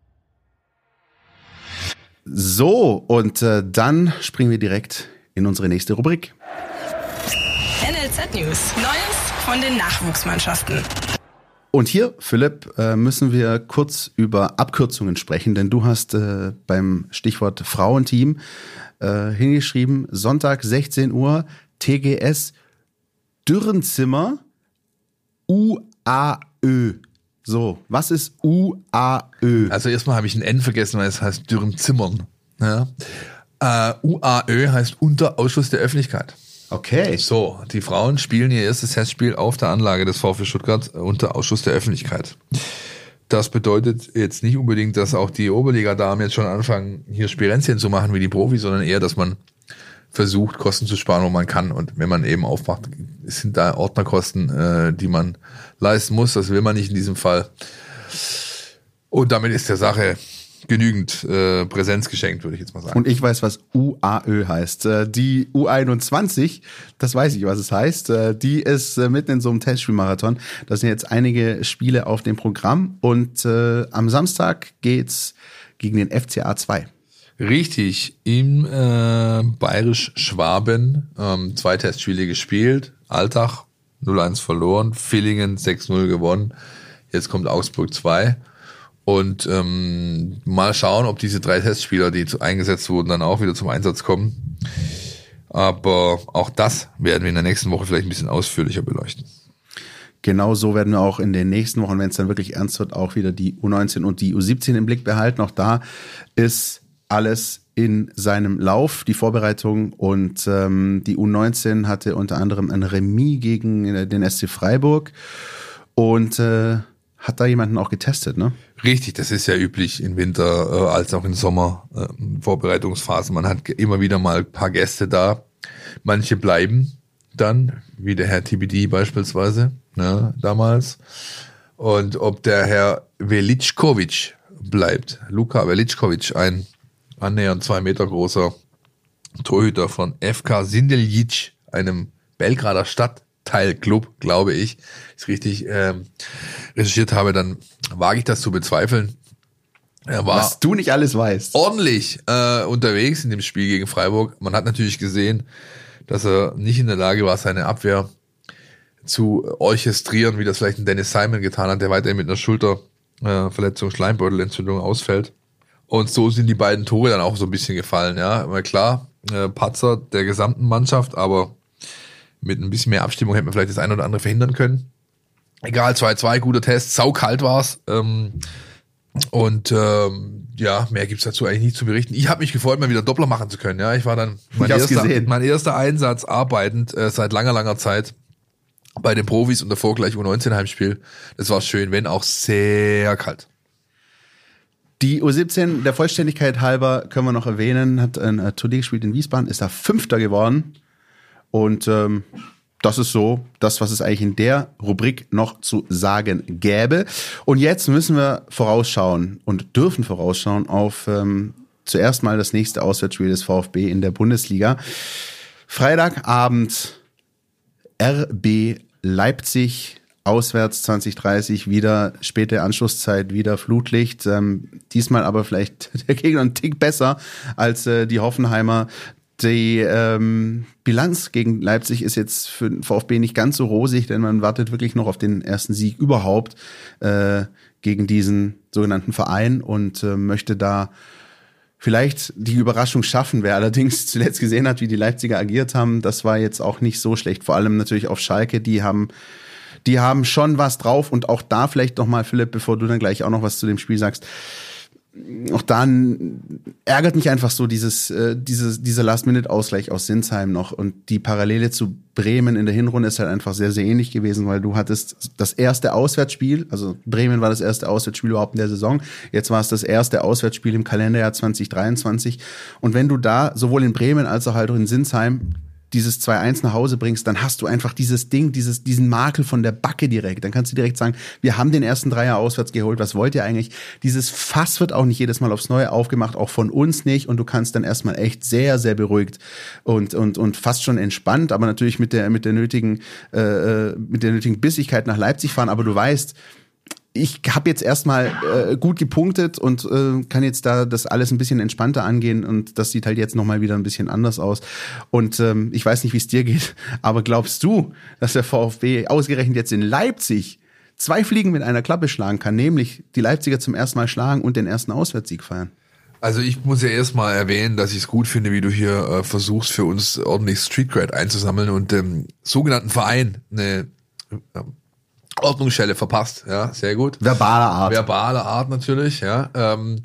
So, und äh, dann springen wir direkt in unsere nächste Rubrik. N L Z News. Neues von den Nachwuchsmannschaften. Und hier, Philipp, äh, müssen wir kurz über Abkürzungen sprechen, denn du hast äh, beim Stichwort Frauenteam äh, hingeschrieben, Sonntag sechzehn Uhr, T G S Dürrenzimmer U A Ö. So, was ist U A Ö? Also erstmal habe ich ein N vergessen, weil es heißt Dürrenzimmern. Ja. Äh, U A Ö heißt unter Ausschluss der Öffentlichkeit. Okay. So, die Frauen spielen ihr erstes Testspiel auf der Anlage des VfB Stuttgart unter Ausschluss der Öffentlichkeit. Das bedeutet jetzt nicht unbedingt, dass auch die Oberliga-Damen jetzt schon anfangen, hier Spirenzchen zu machen wie die Profis, sondern eher, dass man versucht, Kosten zu sparen, wo man kann. Und wenn man eben aufmacht, sind da Ordnerkosten, äh, die man leisten muss. Das will man nicht in diesem Fall. Und damit ist der Sache genügend äh, Präsenz geschenkt, würde ich jetzt mal sagen. Und ich weiß, was U A Ö heißt. Äh, die U einundzwanzig, das weiß ich, was es heißt, äh, die ist äh, mitten in so einem Testspielmarathon. Da sind jetzt einige Spiele auf dem Programm und äh, am Samstag geht's gegen den F C A zwei. Richtig, im äh, Bayerisch Schwaben ähm, zwei Testspiele gespielt. Altach null eins verloren, Villingen sechs null gewonnen. Jetzt kommt Augsburg zwei. Und ähm, mal schauen, ob diese drei Testspieler, die eingesetzt wurden, dann auch wieder zum Einsatz kommen. Aber auch das werden wir in der nächsten Woche vielleicht ein bisschen ausführlicher beleuchten. Genau so werden wir auch in den nächsten Wochen, wenn es dann wirklich ernst wird, auch wieder die U neunzehn und die U siebzehn im Blick behalten. Auch da ist alles in seinem Lauf, die Vorbereitung. Und ähm, die U neunzehn hatte unter anderem ein Remis gegen den S C Freiburg und äh, hat da jemanden auch getestet, ne? Richtig, das ist ja üblich im Winter äh, als auch im Sommer, äh, Vorbereitungsphasen. Man hat immer wieder mal ein paar Gäste da. Manche bleiben dann, wie der Herr T B D beispielsweise, ne, damals. Und ob der Herr Veličković bleibt, Luka Veličković, ein annähernd zwei Meter großer Torhüter von F K Sindeljic, einem Belgrader Stadtteilclub, glaube ich, ist richtig ähm, recherchiert habe, dann wage ich das zu bezweifeln. Er war Was du nicht alles weißt. ordentlich äh, unterwegs in dem Spiel gegen Freiburg. Man hat natürlich gesehen, dass er nicht in der Lage war, seine Abwehr zu orchestrieren, wie das vielleicht ein Dennis Simon getan hat, der weiterhin mit einer Schulterverletzung, äh, Schleimbeutelentzündung ausfällt. Und so sind die beiden Tore dann auch so ein bisschen gefallen. Ja, immer klar, äh, Patzer der gesamten Mannschaft, aber mit ein bisschen mehr Abstimmung hätte man vielleicht das eine oder andere verhindern können. Egal, zwei zwei, guter Test, saukalt war's. Ähm, und ähm, ja, mehr gibt's dazu eigentlich nicht zu berichten. Ich habe mich gefreut, mal wieder Doppler machen zu können. Ja, ich war dann mein, Ich hab's erster, gesehen. mein erster Einsatz arbeitend äh, seit langer, langer Zeit bei den Profis und davor gleich U neunzehn Heimspiel. Das war schön, wenn auch sehr kalt. Die U siebzehn, der Vollständigkeit halber, können wir noch erwähnen, hat ein äh, Turnier gespielt in Wiesbaden, ist da Fünfter geworden. Und ähm, das ist so das, was es eigentlich in der Rubrik noch zu sagen gäbe. Und jetzt müssen wir vorausschauen und dürfen vorausschauen auf ähm, zuerst mal das nächste Auswärtsspiel des VfB in der Bundesliga. Freitagabend R B Leipzig, auswärts zwanzig dreißig, wieder späte Anschlusszeit, wieder Flutlicht. Ähm, diesmal aber vielleicht der Gegner ein Tick besser als äh, die Hoffenheimer. Die ähm, Bilanz gegen Leipzig ist jetzt für den VfB nicht ganz so rosig, denn man wartet wirklich noch auf den ersten Sieg überhaupt äh, gegen diesen sogenannten Verein und äh, möchte da vielleicht die Überraschung schaffen. Wer allerdings zuletzt gesehen hat, wie die Leipziger agiert haben, das war jetzt auch nicht so schlecht. Vor allem natürlich auf Schalke, die haben die haben schon was drauf. Und auch da vielleicht nochmal, Philipp, bevor du dann gleich auch noch was zu dem Spiel sagst, auch dann ärgert mich einfach so dieses, äh, dieses, dieser Last-Minute-Ausgleich aus Sinsheim noch. Und die Parallele zu Bremen in der Hinrunde ist halt einfach sehr, sehr ähnlich gewesen, weil du hattest das erste Auswärtsspiel, also Bremen war das erste Auswärtsspiel überhaupt in der Saison. Jetzt war es das erste Auswärtsspiel im Kalenderjahr zwanzig dreiundzwanzig. Und wenn du da sowohl in Bremen als auch halt in Sinsheim dieses zwei eins nach Hause bringst, dann hast du einfach dieses Ding, dieses, diesen Makel von der Backe direkt. Dann kannst du direkt sagen, wir haben den ersten Dreier auswärts geholt, was wollt ihr eigentlich? Dieses Fass wird auch nicht jedes Mal aufs Neue aufgemacht, auch von uns nicht, und du kannst dann erstmal echt sehr, sehr beruhigt und, und, und fast schon entspannt, aber natürlich mit der, mit der nötigen, äh, mit der nötigen Bissigkeit nach Leipzig fahren, aber du weißt, ich habe jetzt erstmal äh, gut gepunktet und äh, kann jetzt da das alles ein bisschen entspannter angehen, und das sieht halt jetzt nochmal wieder ein bisschen anders aus. Und ähm, ich weiß nicht, wie es dir geht, aber glaubst du, dass der VfB ausgerechnet jetzt in Leipzig zwei Fliegen mit einer Klappe schlagen kann, nämlich die Leipziger zum ersten Mal schlagen und den ersten Auswärtssieg feiern? Also ich muss ja erstmal erwähnen, dass ich es gut finde, wie du hier äh, versuchst, für uns ordentlich Street Cred einzusammeln und dem sogenannten Verein eine äh, Ordnungsschelle verpasst, ja, sehr gut. Verbale Art. Verbale Art natürlich, ja. Ähm,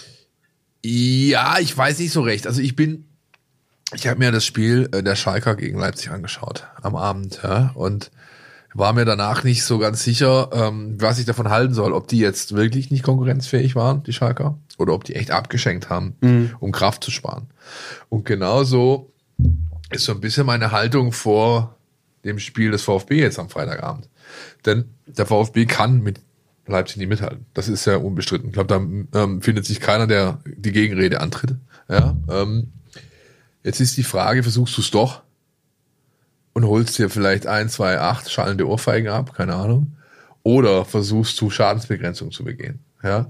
ja, ich weiß nicht so recht. Also ich bin, ich habe mir das Spiel äh, der Schalker gegen Leipzig angeschaut am Abend, ja, und war mir danach nicht so ganz sicher, ähm, was ich davon halten soll, ob die jetzt wirklich nicht konkurrenzfähig waren, die Schalker, oder ob die echt abgeschenkt haben, mhm. um Kraft zu sparen. Und genauso ist so ein bisschen meine Haltung vor dem Spiel des VfB jetzt am Freitagabend. Denn der VfB kann mit Leipzig nicht mithalten. Das ist ja unbestritten. Ich glaube, da ähm, findet sich keiner, der die Gegenrede antritt. Ja, ähm, jetzt ist die Frage, versuchst du es doch und holst dir vielleicht ein, zwei, acht schallende Ohrfeigen ab, keine Ahnung. Oder versuchst du Schadensbegrenzung zu begehen. Ja,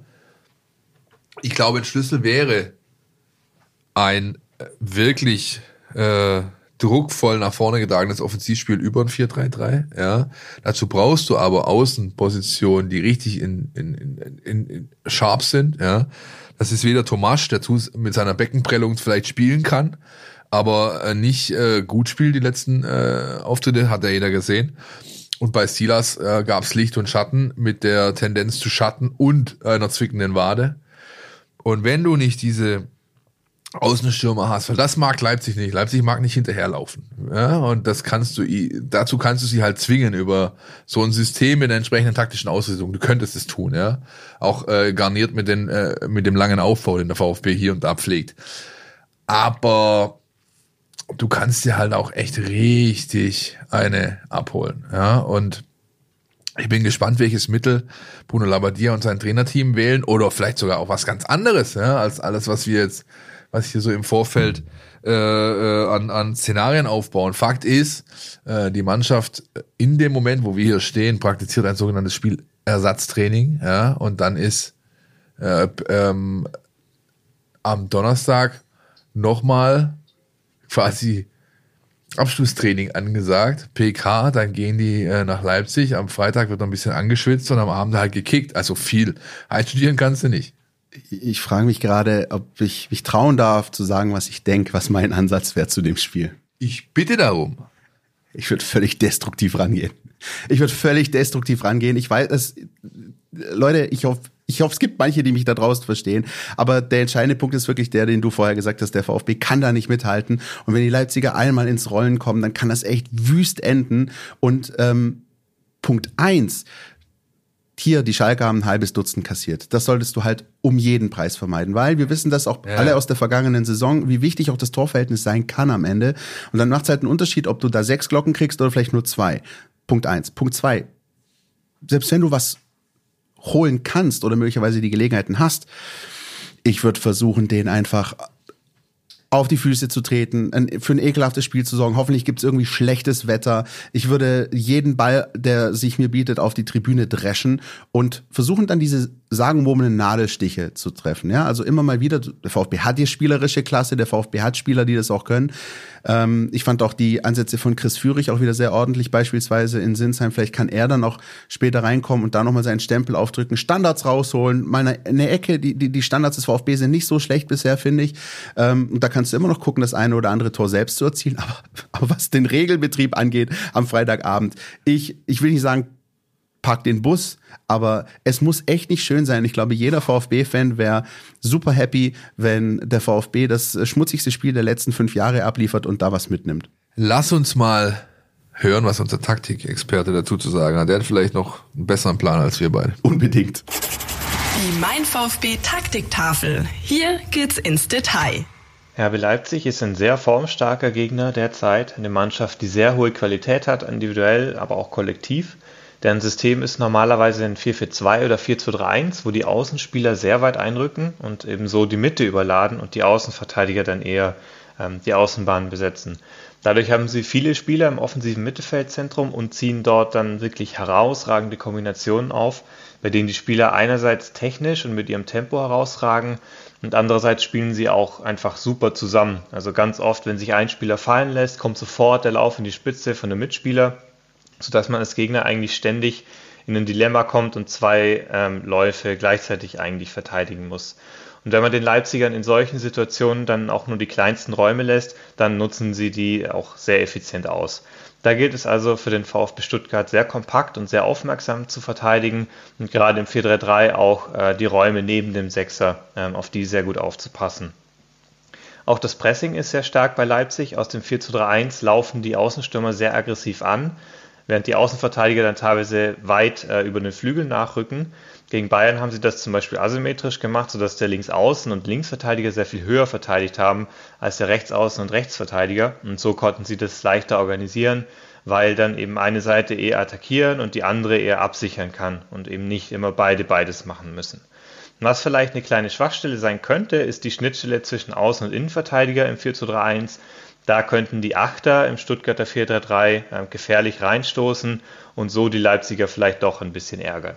ich glaube, ein Schlüssel wäre ein wirklich äh, druckvoll nach vorne getragenes Offensivspiel über ein vier drei drei, ja. Dazu brauchst du aber Außenpositionen, die richtig in, in, in, in, in sharp sind, ja. Das ist weder Tomasch, der mit seiner Beckenprellung vielleicht spielen kann, aber nicht äh, gut spielt. Die letzten äh, Auftritte hat ja jeder gesehen. Und bei Silas äh, gab es Licht und Schatten mit der Tendenz zu Schatten und einer zwickenden Wade. Und wenn du nicht diese Außenstürmer hast, weil das mag Leipzig nicht. Leipzig mag nicht hinterherlaufen. Ja, und das kannst du, dazu kannst du sie halt zwingen über so ein System mit der entsprechenden taktischen Ausrichtung. Du könntest es tun, ja. Auch äh, garniert mit den, äh, mit dem langen Aufbau, den der VfB hier und da pflegt. Aber du kannst dir halt auch echt richtig eine abholen, ja. Und ich bin gespannt, welches Mittel Bruno Labbadia und sein Trainerteam wählen, oder vielleicht sogar auch was ganz anderes, ja, als alles, was wir jetzt was hier so im Vorfeld äh, äh, an, an Szenarien aufbauen. Fakt ist, äh, die Mannschaft in dem Moment, wo wir hier stehen, praktiziert ein sogenanntes Spielersatztraining, ja, und dann ist äh, ähm, am Donnerstag nochmal quasi Abschlusstraining angesagt, P K, dann gehen die äh, nach Leipzig, am Freitag wird noch ein bisschen angeschwitzt und am Abend halt gekickt, also viel. Einstudieren kannst du nicht. Ich frage mich gerade, ob ich mich trauen darf, zu sagen, was ich denke, was mein Ansatz wäre zu dem Spiel. Ich bitte darum. Ich würde völlig destruktiv rangehen. Ich würde völlig destruktiv rangehen. Ich weiß, dass, Leute, ich hoffe, Ich hoffe, es gibt manche, die mich da draußen verstehen. Aber der entscheidende Punkt ist wirklich der, den du vorher gesagt hast. Der VfB kann da nicht mithalten. Und wenn die Leipziger einmal ins Rollen kommen, dann kann das echt wüst enden. Und ähm, Punkt eins, hier, die Schalker haben ein halbes Dutzend kassiert. Das solltest du halt um jeden Preis vermeiden. Weil wir wissen das auch ja. alle aus der vergangenen Saison, wie wichtig auch das Torverhältnis sein kann am Ende. Und dann macht es halt einen Unterschied, ob du da sechs Glocken kriegst oder vielleicht nur zwei. Punkt eins. Punkt zwei, selbst wenn du was holen kannst oder möglicherweise die Gelegenheiten hast, ich würde versuchen, den einfach auf die Füße zu treten, für ein ekelhaftes Spiel zu sorgen. Hoffentlich gibt es irgendwie schlechtes Wetter. Ich würde jeden Ball, der sich mir bietet, auf die Tribüne dreschen und versuchen dann diese sagenumwobenen Nadelstiche zu treffen. Ja, also immer mal wieder, der VfB hat die spielerische Klasse, der VfB hat Spieler, die das auch können. Ähm, ich fand auch die Ansätze von Chris Führig auch wieder sehr ordentlich, beispielsweise in Sinsheim. Vielleicht kann er dann auch später reinkommen und da nochmal seinen Stempel aufdrücken, Standards rausholen, mal eine, eine Ecke, die, die, die Standards des VfB sind nicht so schlecht bisher, finde ich. Ähm, und da kannst du immer noch gucken, das eine oder andere Tor selbst zu erzielen. Aber, aber was den Regelbetrieb angeht, am Freitagabend, ich, ich will nicht sagen, pack den Bus, aber es muss echt nicht schön sein. Ich glaube, jeder VfB-Fan wäre super happy, wenn der VfB das schmutzigste Spiel der letzten fünf Jahre abliefert und da was mitnimmt. Lass uns mal hören, was unser Taktikexperte dazu zu sagen hat. Der hat vielleicht noch einen besseren Plan als wir beide. Unbedingt. Die Mein VfB Taktiktafel. Hier geht's ins Detail. R B Leipzig ist ein sehr formstarker Gegner derzeit. Eine Mannschaft, die sehr hohe Qualität hat, individuell, aber auch kollektiv. Deren System ist normalerweise ein vier vier zwei oder vier zwei drei eins, wo die Außenspieler sehr weit einrücken und ebenso die Mitte überladen und die Außenverteidiger dann eher ähm, die Außenbahn besetzen. Dadurch haben sie viele Spieler im offensiven Mittelfeldzentrum und ziehen dort dann wirklich herausragende Kombinationen auf, bei denen die Spieler einerseits technisch und mit ihrem Tempo herausragen und andererseits spielen sie auch einfach super zusammen. Also ganz oft, wenn sich ein Spieler fallen lässt, kommt sofort der Lauf in die Spitze von dem Mitspieler, sodass man als Gegner eigentlich ständig in ein Dilemma kommt und zwei ähm, Läufe gleichzeitig eigentlich verteidigen muss. Und wenn man den Leipzigern in solchen Situationen dann auch nur die kleinsten Räume lässt, dann nutzen sie die auch sehr effizient aus. Da gilt es also für den VfB Stuttgart sehr kompakt und sehr aufmerksam zu verteidigen und gerade im vier drei drei auch äh, die Räume neben dem Sechser, ähm, auf die sehr gut aufzupassen. Auch das Pressing ist sehr stark bei Leipzig. Aus dem vier zwei drei eins laufen die Außenstürmer sehr aggressiv an, während die Außenverteidiger dann teilweise weit äh, über den Flügel nachrücken. Gegen Bayern haben sie das zum Beispiel asymmetrisch gemacht, sodass der Linksaußen- und Linksverteidiger sehr viel höher verteidigt haben als der Rechtsaußen- und Rechtsverteidiger. Und so konnten sie das leichter organisieren, weil dann eben eine Seite eher attackieren und die andere eher absichern kann und eben nicht immer beide beides machen müssen. Und was vielleicht eine kleine Schwachstelle sein könnte, ist die Schnittstelle zwischen Außen- und Innenverteidiger im vier zwei drei eins. Da könnten die Achter im Stuttgarter vier drei drei äh, gefährlich reinstoßen und so die Leipziger vielleicht doch ein bisschen ärgern.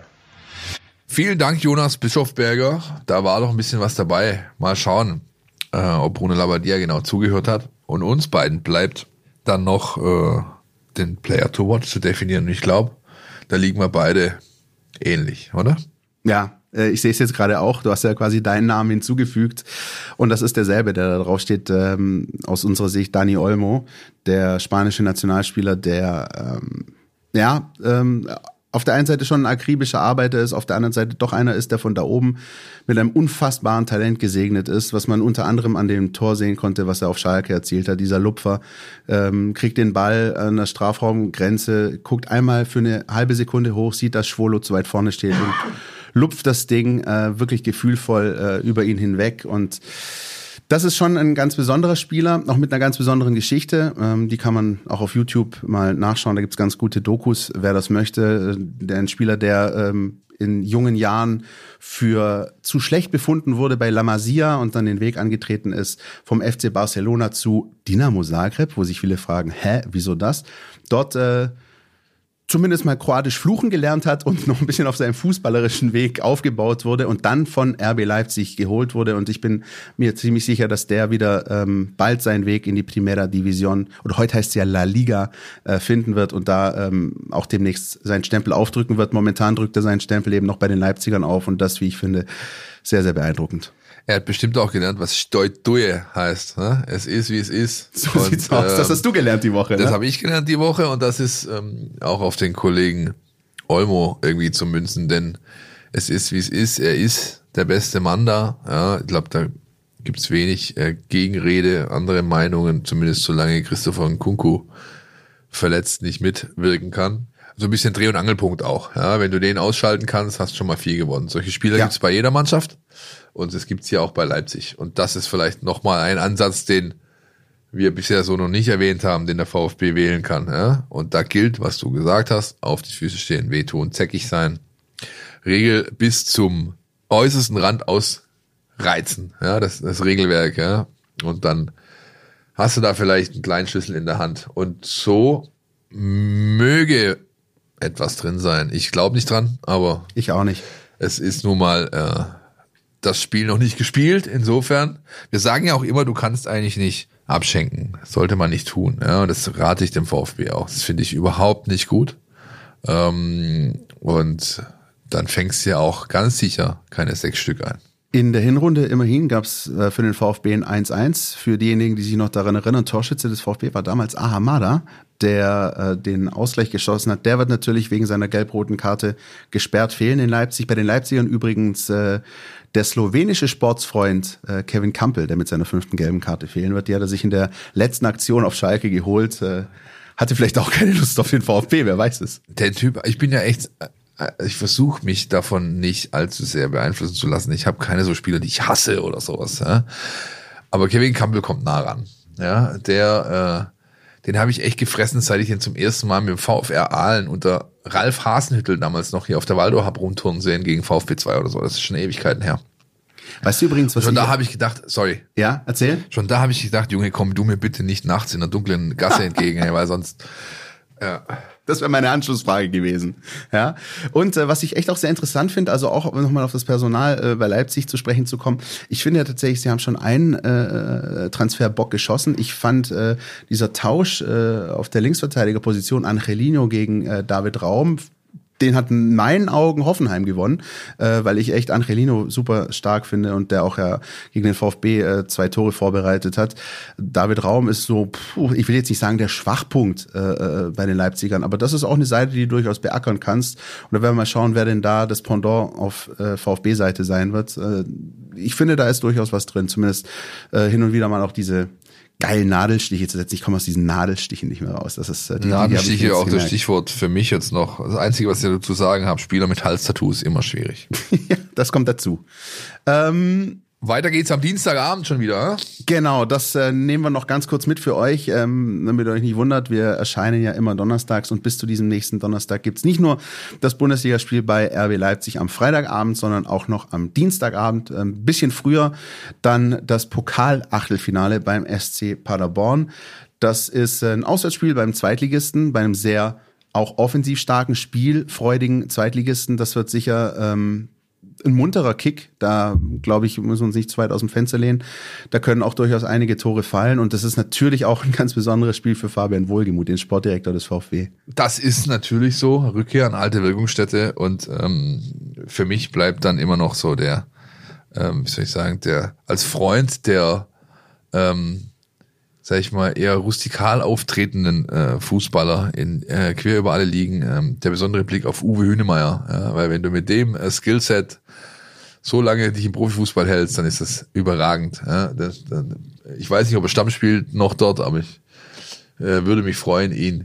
Vielen Dank, Jonas Bischofberger. Da war doch ein bisschen was dabei. Mal schauen, äh, ob Bruno Labbadia genau zugehört hat. Und uns beiden bleibt dann noch äh, den Player to Watch zu definieren. Und ich glaube, da liegen wir beide ähnlich, oder? Ja, ich sehe es jetzt gerade auch. Du hast ja quasi deinen Namen hinzugefügt. Und das ist derselbe, der da drauf steht. Ähm, aus unserer Sicht Dani Olmo, der spanische Nationalspieler, der ähm, ja ähm, auf der einen Seite schon ein akribischer Arbeiter ist, auf der anderen Seite doch einer ist, der von da oben mit einem unfassbaren Talent gesegnet ist, was man unter anderem an dem Tor sehen konnte, was er auf Schalke erzielt hat. Dieser Lupfer ähm, kriegt den Ball an der Strafraumgrenze, guckt einmal für eine halbe Sekunde hoch, sieht, dass Schwolo zu weit vorne steht und lupft das Ding äh, wirklich gefühlvoll äh, über ihn hinweg. Und das ist schon ein ganz besonderer Spieler, auch mit einer ganz besonderen Geschichte. Ähm, die kann man auch auf YouTube mal nachschauen. Da gibt's ganz gute Dokus, wer das möchte. Der ein Spieler, der ähm, in jungen Jahren für zu schlecht befunden wurde bei La Masia und dann den Weg angetreten ist vom F C Barcelona zu Dinamo Zagreb, wo sich viele fragen, hä, wieso das? Dort äh, zumindest mal kroatisch fluchen gelernt hat und noch ein bisschen auf seinem fußballerischen Weg aufgebaut wurde und dann von R B Leipzig geholt wurde. Und ich bin mir ziemlich sicher, dass der wieder ähm, bald seinen Weg in die Primera Division, oder heute heißt es ja La Liga, äh, finden wird und da ähm, auch demnächst seinen Stempel aufdrücken wird. Momentan drückt er seinen Stempel eben noch bei den Leipzigern auf und das, wie ich finde, sehr, sehr beeindruckend. Er hat bestimmt auch gelernt, was Stoituje heißt. Ne? Es ist, wie es ist. So und, sieht's aus. Das hast du gelernt die Woche. Das ne? habe ich gelernt die Woche und das ist ähm, auch auf den Kollegen Olmo irgendwie zu münzen, denn es ist, wie es ist. Er ist der beste Mann da. Ja, ich glaube, da gibt's wenig äh, Gegenrede, andere Meinungen, zumindest solange Christopher Nkunku verletzt nicht mitwirken kann. So ein bisschen Dreh- und Angelpunkt auch. Ja, wenn du den ausschalten kannst, hast du schon mal viel gewonnen. Solche Spieler ja. gibt's bei jeder Mannschaft und es gibt's hier auch bei Leipzig. Und das ist vielleicht nochmal ein Ansatz, den wir bisher so noch nicht erwähnt haben, den der VfB wählen kann. Ja? Und da gilt, was du gesagt hast, auf die Füße stehen, wehtun, zäckig sein, Regel bis zum äußersten Rand ausreizen. Ja, das, das Regelwerk. Ja? Und dann hast du da vielleicht einen kleinen Schlüssel in der Hand. Und so möge etwas drin sein. Ich glaube nicht dran, aber ich auch nicht. Es ist nun mal äh, das Spiel noch nicht gespielt. Insofern, wir sagen ja auch immer, du kannst eigentlich nicht abschenken. Das sollte man nicht tun. Ja, und das rate ich dem VfB auch. Das finde ich überhaupt nicht gut. Ähm, und dann fängst du ja auch ganz sicher keine sechs Stück ein. In der Hinrunde immerhin gab es äh, für den VfB ein eins eins. Für diejenigen, die sich noch daran erinnern, Torschütze des VfB war damals Ahamada, der äh, den Ausgleich geschossen hat. Der wird natürlich wegen seiner gelb-roten Karte gesperrt fehlen in Leipzig. Bei den Leipzigern übrigens äh, der slowenische Sportsfreund äh, Kevin Kampel, der mit seiner fünften gelben Karte fehlen wird. Die hat er sich in der letzten Aktion auf Schalke geholt. Äh, hatte vielleicht auch keine Lust auf den VfB, wer weiß es. Der Typ, ich bin ja echt... Ich versuche mich davon nicht allzu sehr beeinflussen zu lassen. Ich habe keine so Spieler, die ich hasse oder sowas. Ja? Aber Kevin Campbell kommt nah ran. Ja, der, äh, den habe ich echt gefressen, seit ich ihn zum ersten Mal mit dem VfR Aalen unter Ralf Hasenhüttl damals noch hier auf der Waldau hab rumturnen sehen gegen VfB zwei oder so. Das ist schon Ewigkeiten her. Weißt du übrigens, was Schon da habe ich gedacht, sorry. Ja, erzähl. Schon da habe ich gedacht, Junge, komm du mir bitte nicht nachts in der dunklen Gasse entgegen, weil sonst... Ja. Das wäre meine Anschlussfrage gewesen. Ja. Und äh, was ich echt auch sehr interessant finde, also auch nochmal auf das Personal äh, bei Leipzig zu sprechen zu kommen. Ich finde ja tatsächlich, sie haben schon einen äh, Transferbock geschossen. Ich fand äh, dieser Tausch äh, auf der Linksverteidigerposition Angelino gegen äh, David Raum, den hat in meinen Augen Hoffenheim gewonnen, äh, weil ich echt Angelino super stark finde und der auch ja gegen den VfB äh, zwei Tore vorbereitet hat. David Raum ist so, puh, ich will jetzt nicht sagen der Schwachpunkt äh, bei den Leipzigern, aber das ist auch eine Seite, die du durchaus beackern kannst. Und da werden wir mal schauen, wer denn da das Pendant auf äh, VfB-Seite sein wird. Äh, ich finde, da ist durchaus was drin, zumindest äh, hin und wieder mal auch diese geilen Nadelstiche zu setzen. Ich komme aus diesen Nadelstichen nicht mehr raus. Das ist äh, die, Nadelstiche, die auch das Stichwort für mich jetzt noch. Das Einzige, was ich dazu sagen habe, Spieler mit Halstattoo ist immer schwierig. Ja, das kommt dazu. Ähm, Weiter geht's am Dienstagabend schon wieder. Äh? Genau, das äh, nehmen wir noch ganz kurz mit für euch, ähm, damit ihr euch nicht wundert. Wir erscheinen ja immer donnerstags und bis zu diesem nächsten Donnerstag gibt's nicht nur das Bundesligaspiel bei R B Leipzig am Freitagabend, sondern auch noch am Dienstagabend, ein äh, bisschen früher, dann das Pokal-Achtelfinale beim S C Paderborn. Das ist ein Auswärtsspiel beim Zweitligisten, bei einem sehr auch offensiv starken, spielfreudigen Zweitligisten. Das wird sicher... Ähm, ein munterer Kick, da glaube ich, müssen wir uns nicht zu weit aus dem Fenster lehnen. Da können auch durchaus einige Tore fallen und das ist natürlich auch ein ganz besonderes Spiel für Fabian Wohlgemuth, den Sportdirektor des VfB. Das ist natürlich so, Rückkehr an alte Wirkungsstätte und ähm, für mich bleibt dann immer noch so der, ähm, wie soll ich sagen, der als Freund der, ähm, sag ich mal, eher rustikal auftretenden äh, Fußballer in äh, quer über alle Ligen, ähm, der besondere Blick auf Uwe Hünemeyer, ja, weil wenn du mit dem äh, Skillset so lange dich im Profifußball hältst, dann ist das überragend. Ja. Das, das, ich weiß nicht, ob er Stamm spielt noch dort, aber ich äh, würde mich freuen, ihn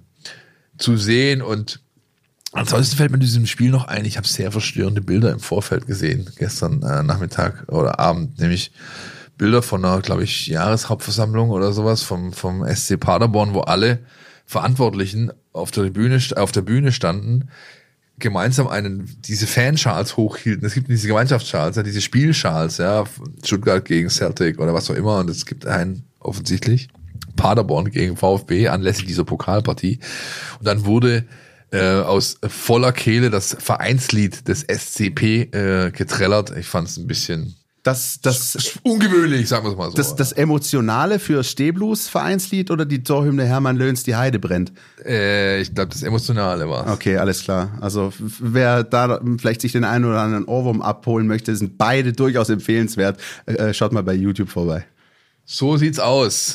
zu sehen. Und ansonsten fällt mir in diesem Spiel noch ein, ich habe sehr verstörende Bilder im Vorfeld gesehen, gestern äh, Nachmittag oder Abend, nämlich Bilder von einer, glaube ich, Jahreshauptversammlung oder sowas vom, vom S C Paderborn, wo alle Verantwortlichen auf der Bühne, auf der Bühne standen, gemeinsam einen, diese Fanschals hochhielten. Es gibt diese Gemeinschaftsschals, ja, diese Spielschals, ja, Stuttgart gegen Celtic oder was auch immer. Und es gibt einen, offensichtlich, Paderborn gegen VfB anlässlich dieser Pokalpartie. Und dann wurde äh, aus voller Kehle das Vereinslied des S C P äh, getrellert. Ich fand es ein bisschen... Das, das, das ungewöhnlich, sagen wir es mal so. Das, das Emotionale für Stehblues Vereinslied oder die Torhymne Hermann Löns, die Heide brennt? Äh, ich glaube, das Emotionale war. Okay, alles klar. Also wer da vielleicht sich den einen oder anderen Ohrwurm abholen möchte, sind beide durchaus empfehlenswert. Äh, schaut mal bei YouTube vorbei. So sieht's aus.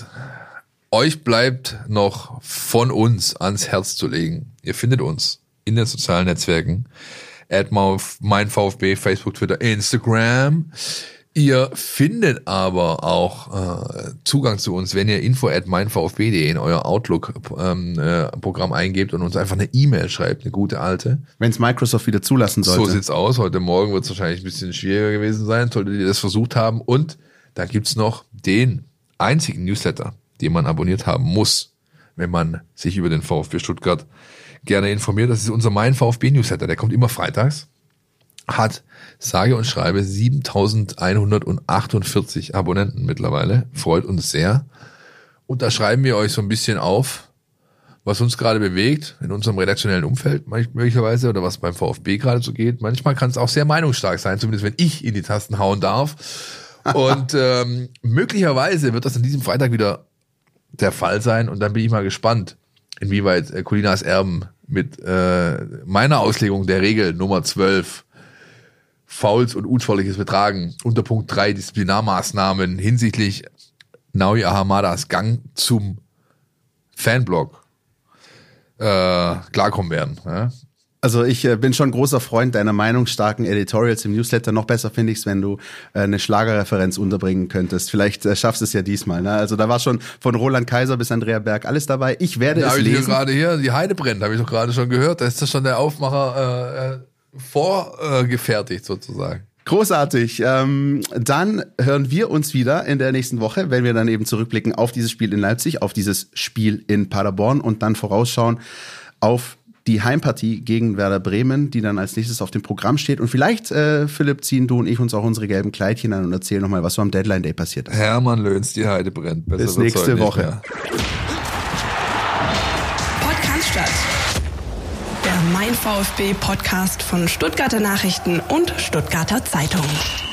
Euch bleibt noch von uns ans Herz zu legen. Ihr findet uns in den sozialen Netzwerken. at mein VfB, Facebook, Twitter, Instagram. Ihr findet aber auch äh, Zugang zu uns, wenn ihr info at mein V F B punkt de in euer Outlook-Programm ähm, äh, eingebt und uns einfach eine E-Mail schreibt, eine gute alte. Wenn es Microsoft wieder zulassen sollte. So sieht's aus. Heute Morgen wird es wahrscheinlich ein bisschen schwieriger gewesen sein, solltet ihr das versucht haben. Und da gibt's noch den einzigen Newsletter, den man abonniert haben muss, wenn man sich über den VfB Stuttgart gerne informiert. Das ist unser Mein VfB Newsletter. Der kommt immer freitags. Hat sage und schreibe siebentausendeinhundertachtundvierzig Abonnenten mittlerweile. Freut uns sehr. Und da schreiben wir euch so ein bisschen auf, was uns gerade bewegt in unserem redaktionellen Umfeld möglicherweise oder was beim VfB gerade so geht. Manchmal kann es auch sehr meinungsstark sein, zumindest wenn ich in die Tasten hauen darf. Und ähm, möglicherweise wird das an diesem Freitag wieder der Fall sein. Und dann bin ich mal gespannt, inwieweit äh, Colinas Erben mit äh, meiner Auslegung der Regel Nummer zwölf Fouls und unsportliches Betragen unter Punkt drei Disziplinarmaßnahmen hinsichtlich Naui Ahamadas Gang zum Fanblog äh, klarkommen werden. Ja? Also ich äh, bin schon großer Freund deiner meinungsstarken Editorials im Newsletter. Noch besser finde ich es, wenn du äh, eine Schlagerreferenz unterbringen könntest. Vielleicht äh, schaffst du es ja diesmal. Ne? Also da war schon von Roland Kaiser bis Andrea Berg alles dabei. Ich werde da es hab ich lesen. gerade hier, die Heide brennt, habe ich doch gerade schon gehört. Da ist das schon der Aufmacher äh, vorgefertigt äh, sozusagen. Großartig. Ähm, dann hören wir uns wieder in der nächsten Woche, wenn wir dann eben zurückblicken auf dieses Spiel in Leipzig, auf dieses Spiel in Paderborn und dann vorausschauen auf die Heimpartie gegen Werder Bremen, die dann als nächstes auf dem Programm steht. Und vielleicht, äh, Philipp, ziehen du und ich uns auch unsere gelben Kleidchen an und erzählen nochmal, was so am Deadline Day passiert ist. Hermann Löns, die Heide brennt. Besser Bis nächste Woche. Mehr. Podcast statt. Der Mein VfB Podcast von Stuttgarter Nachrichten und Stuttgarter Zeitung.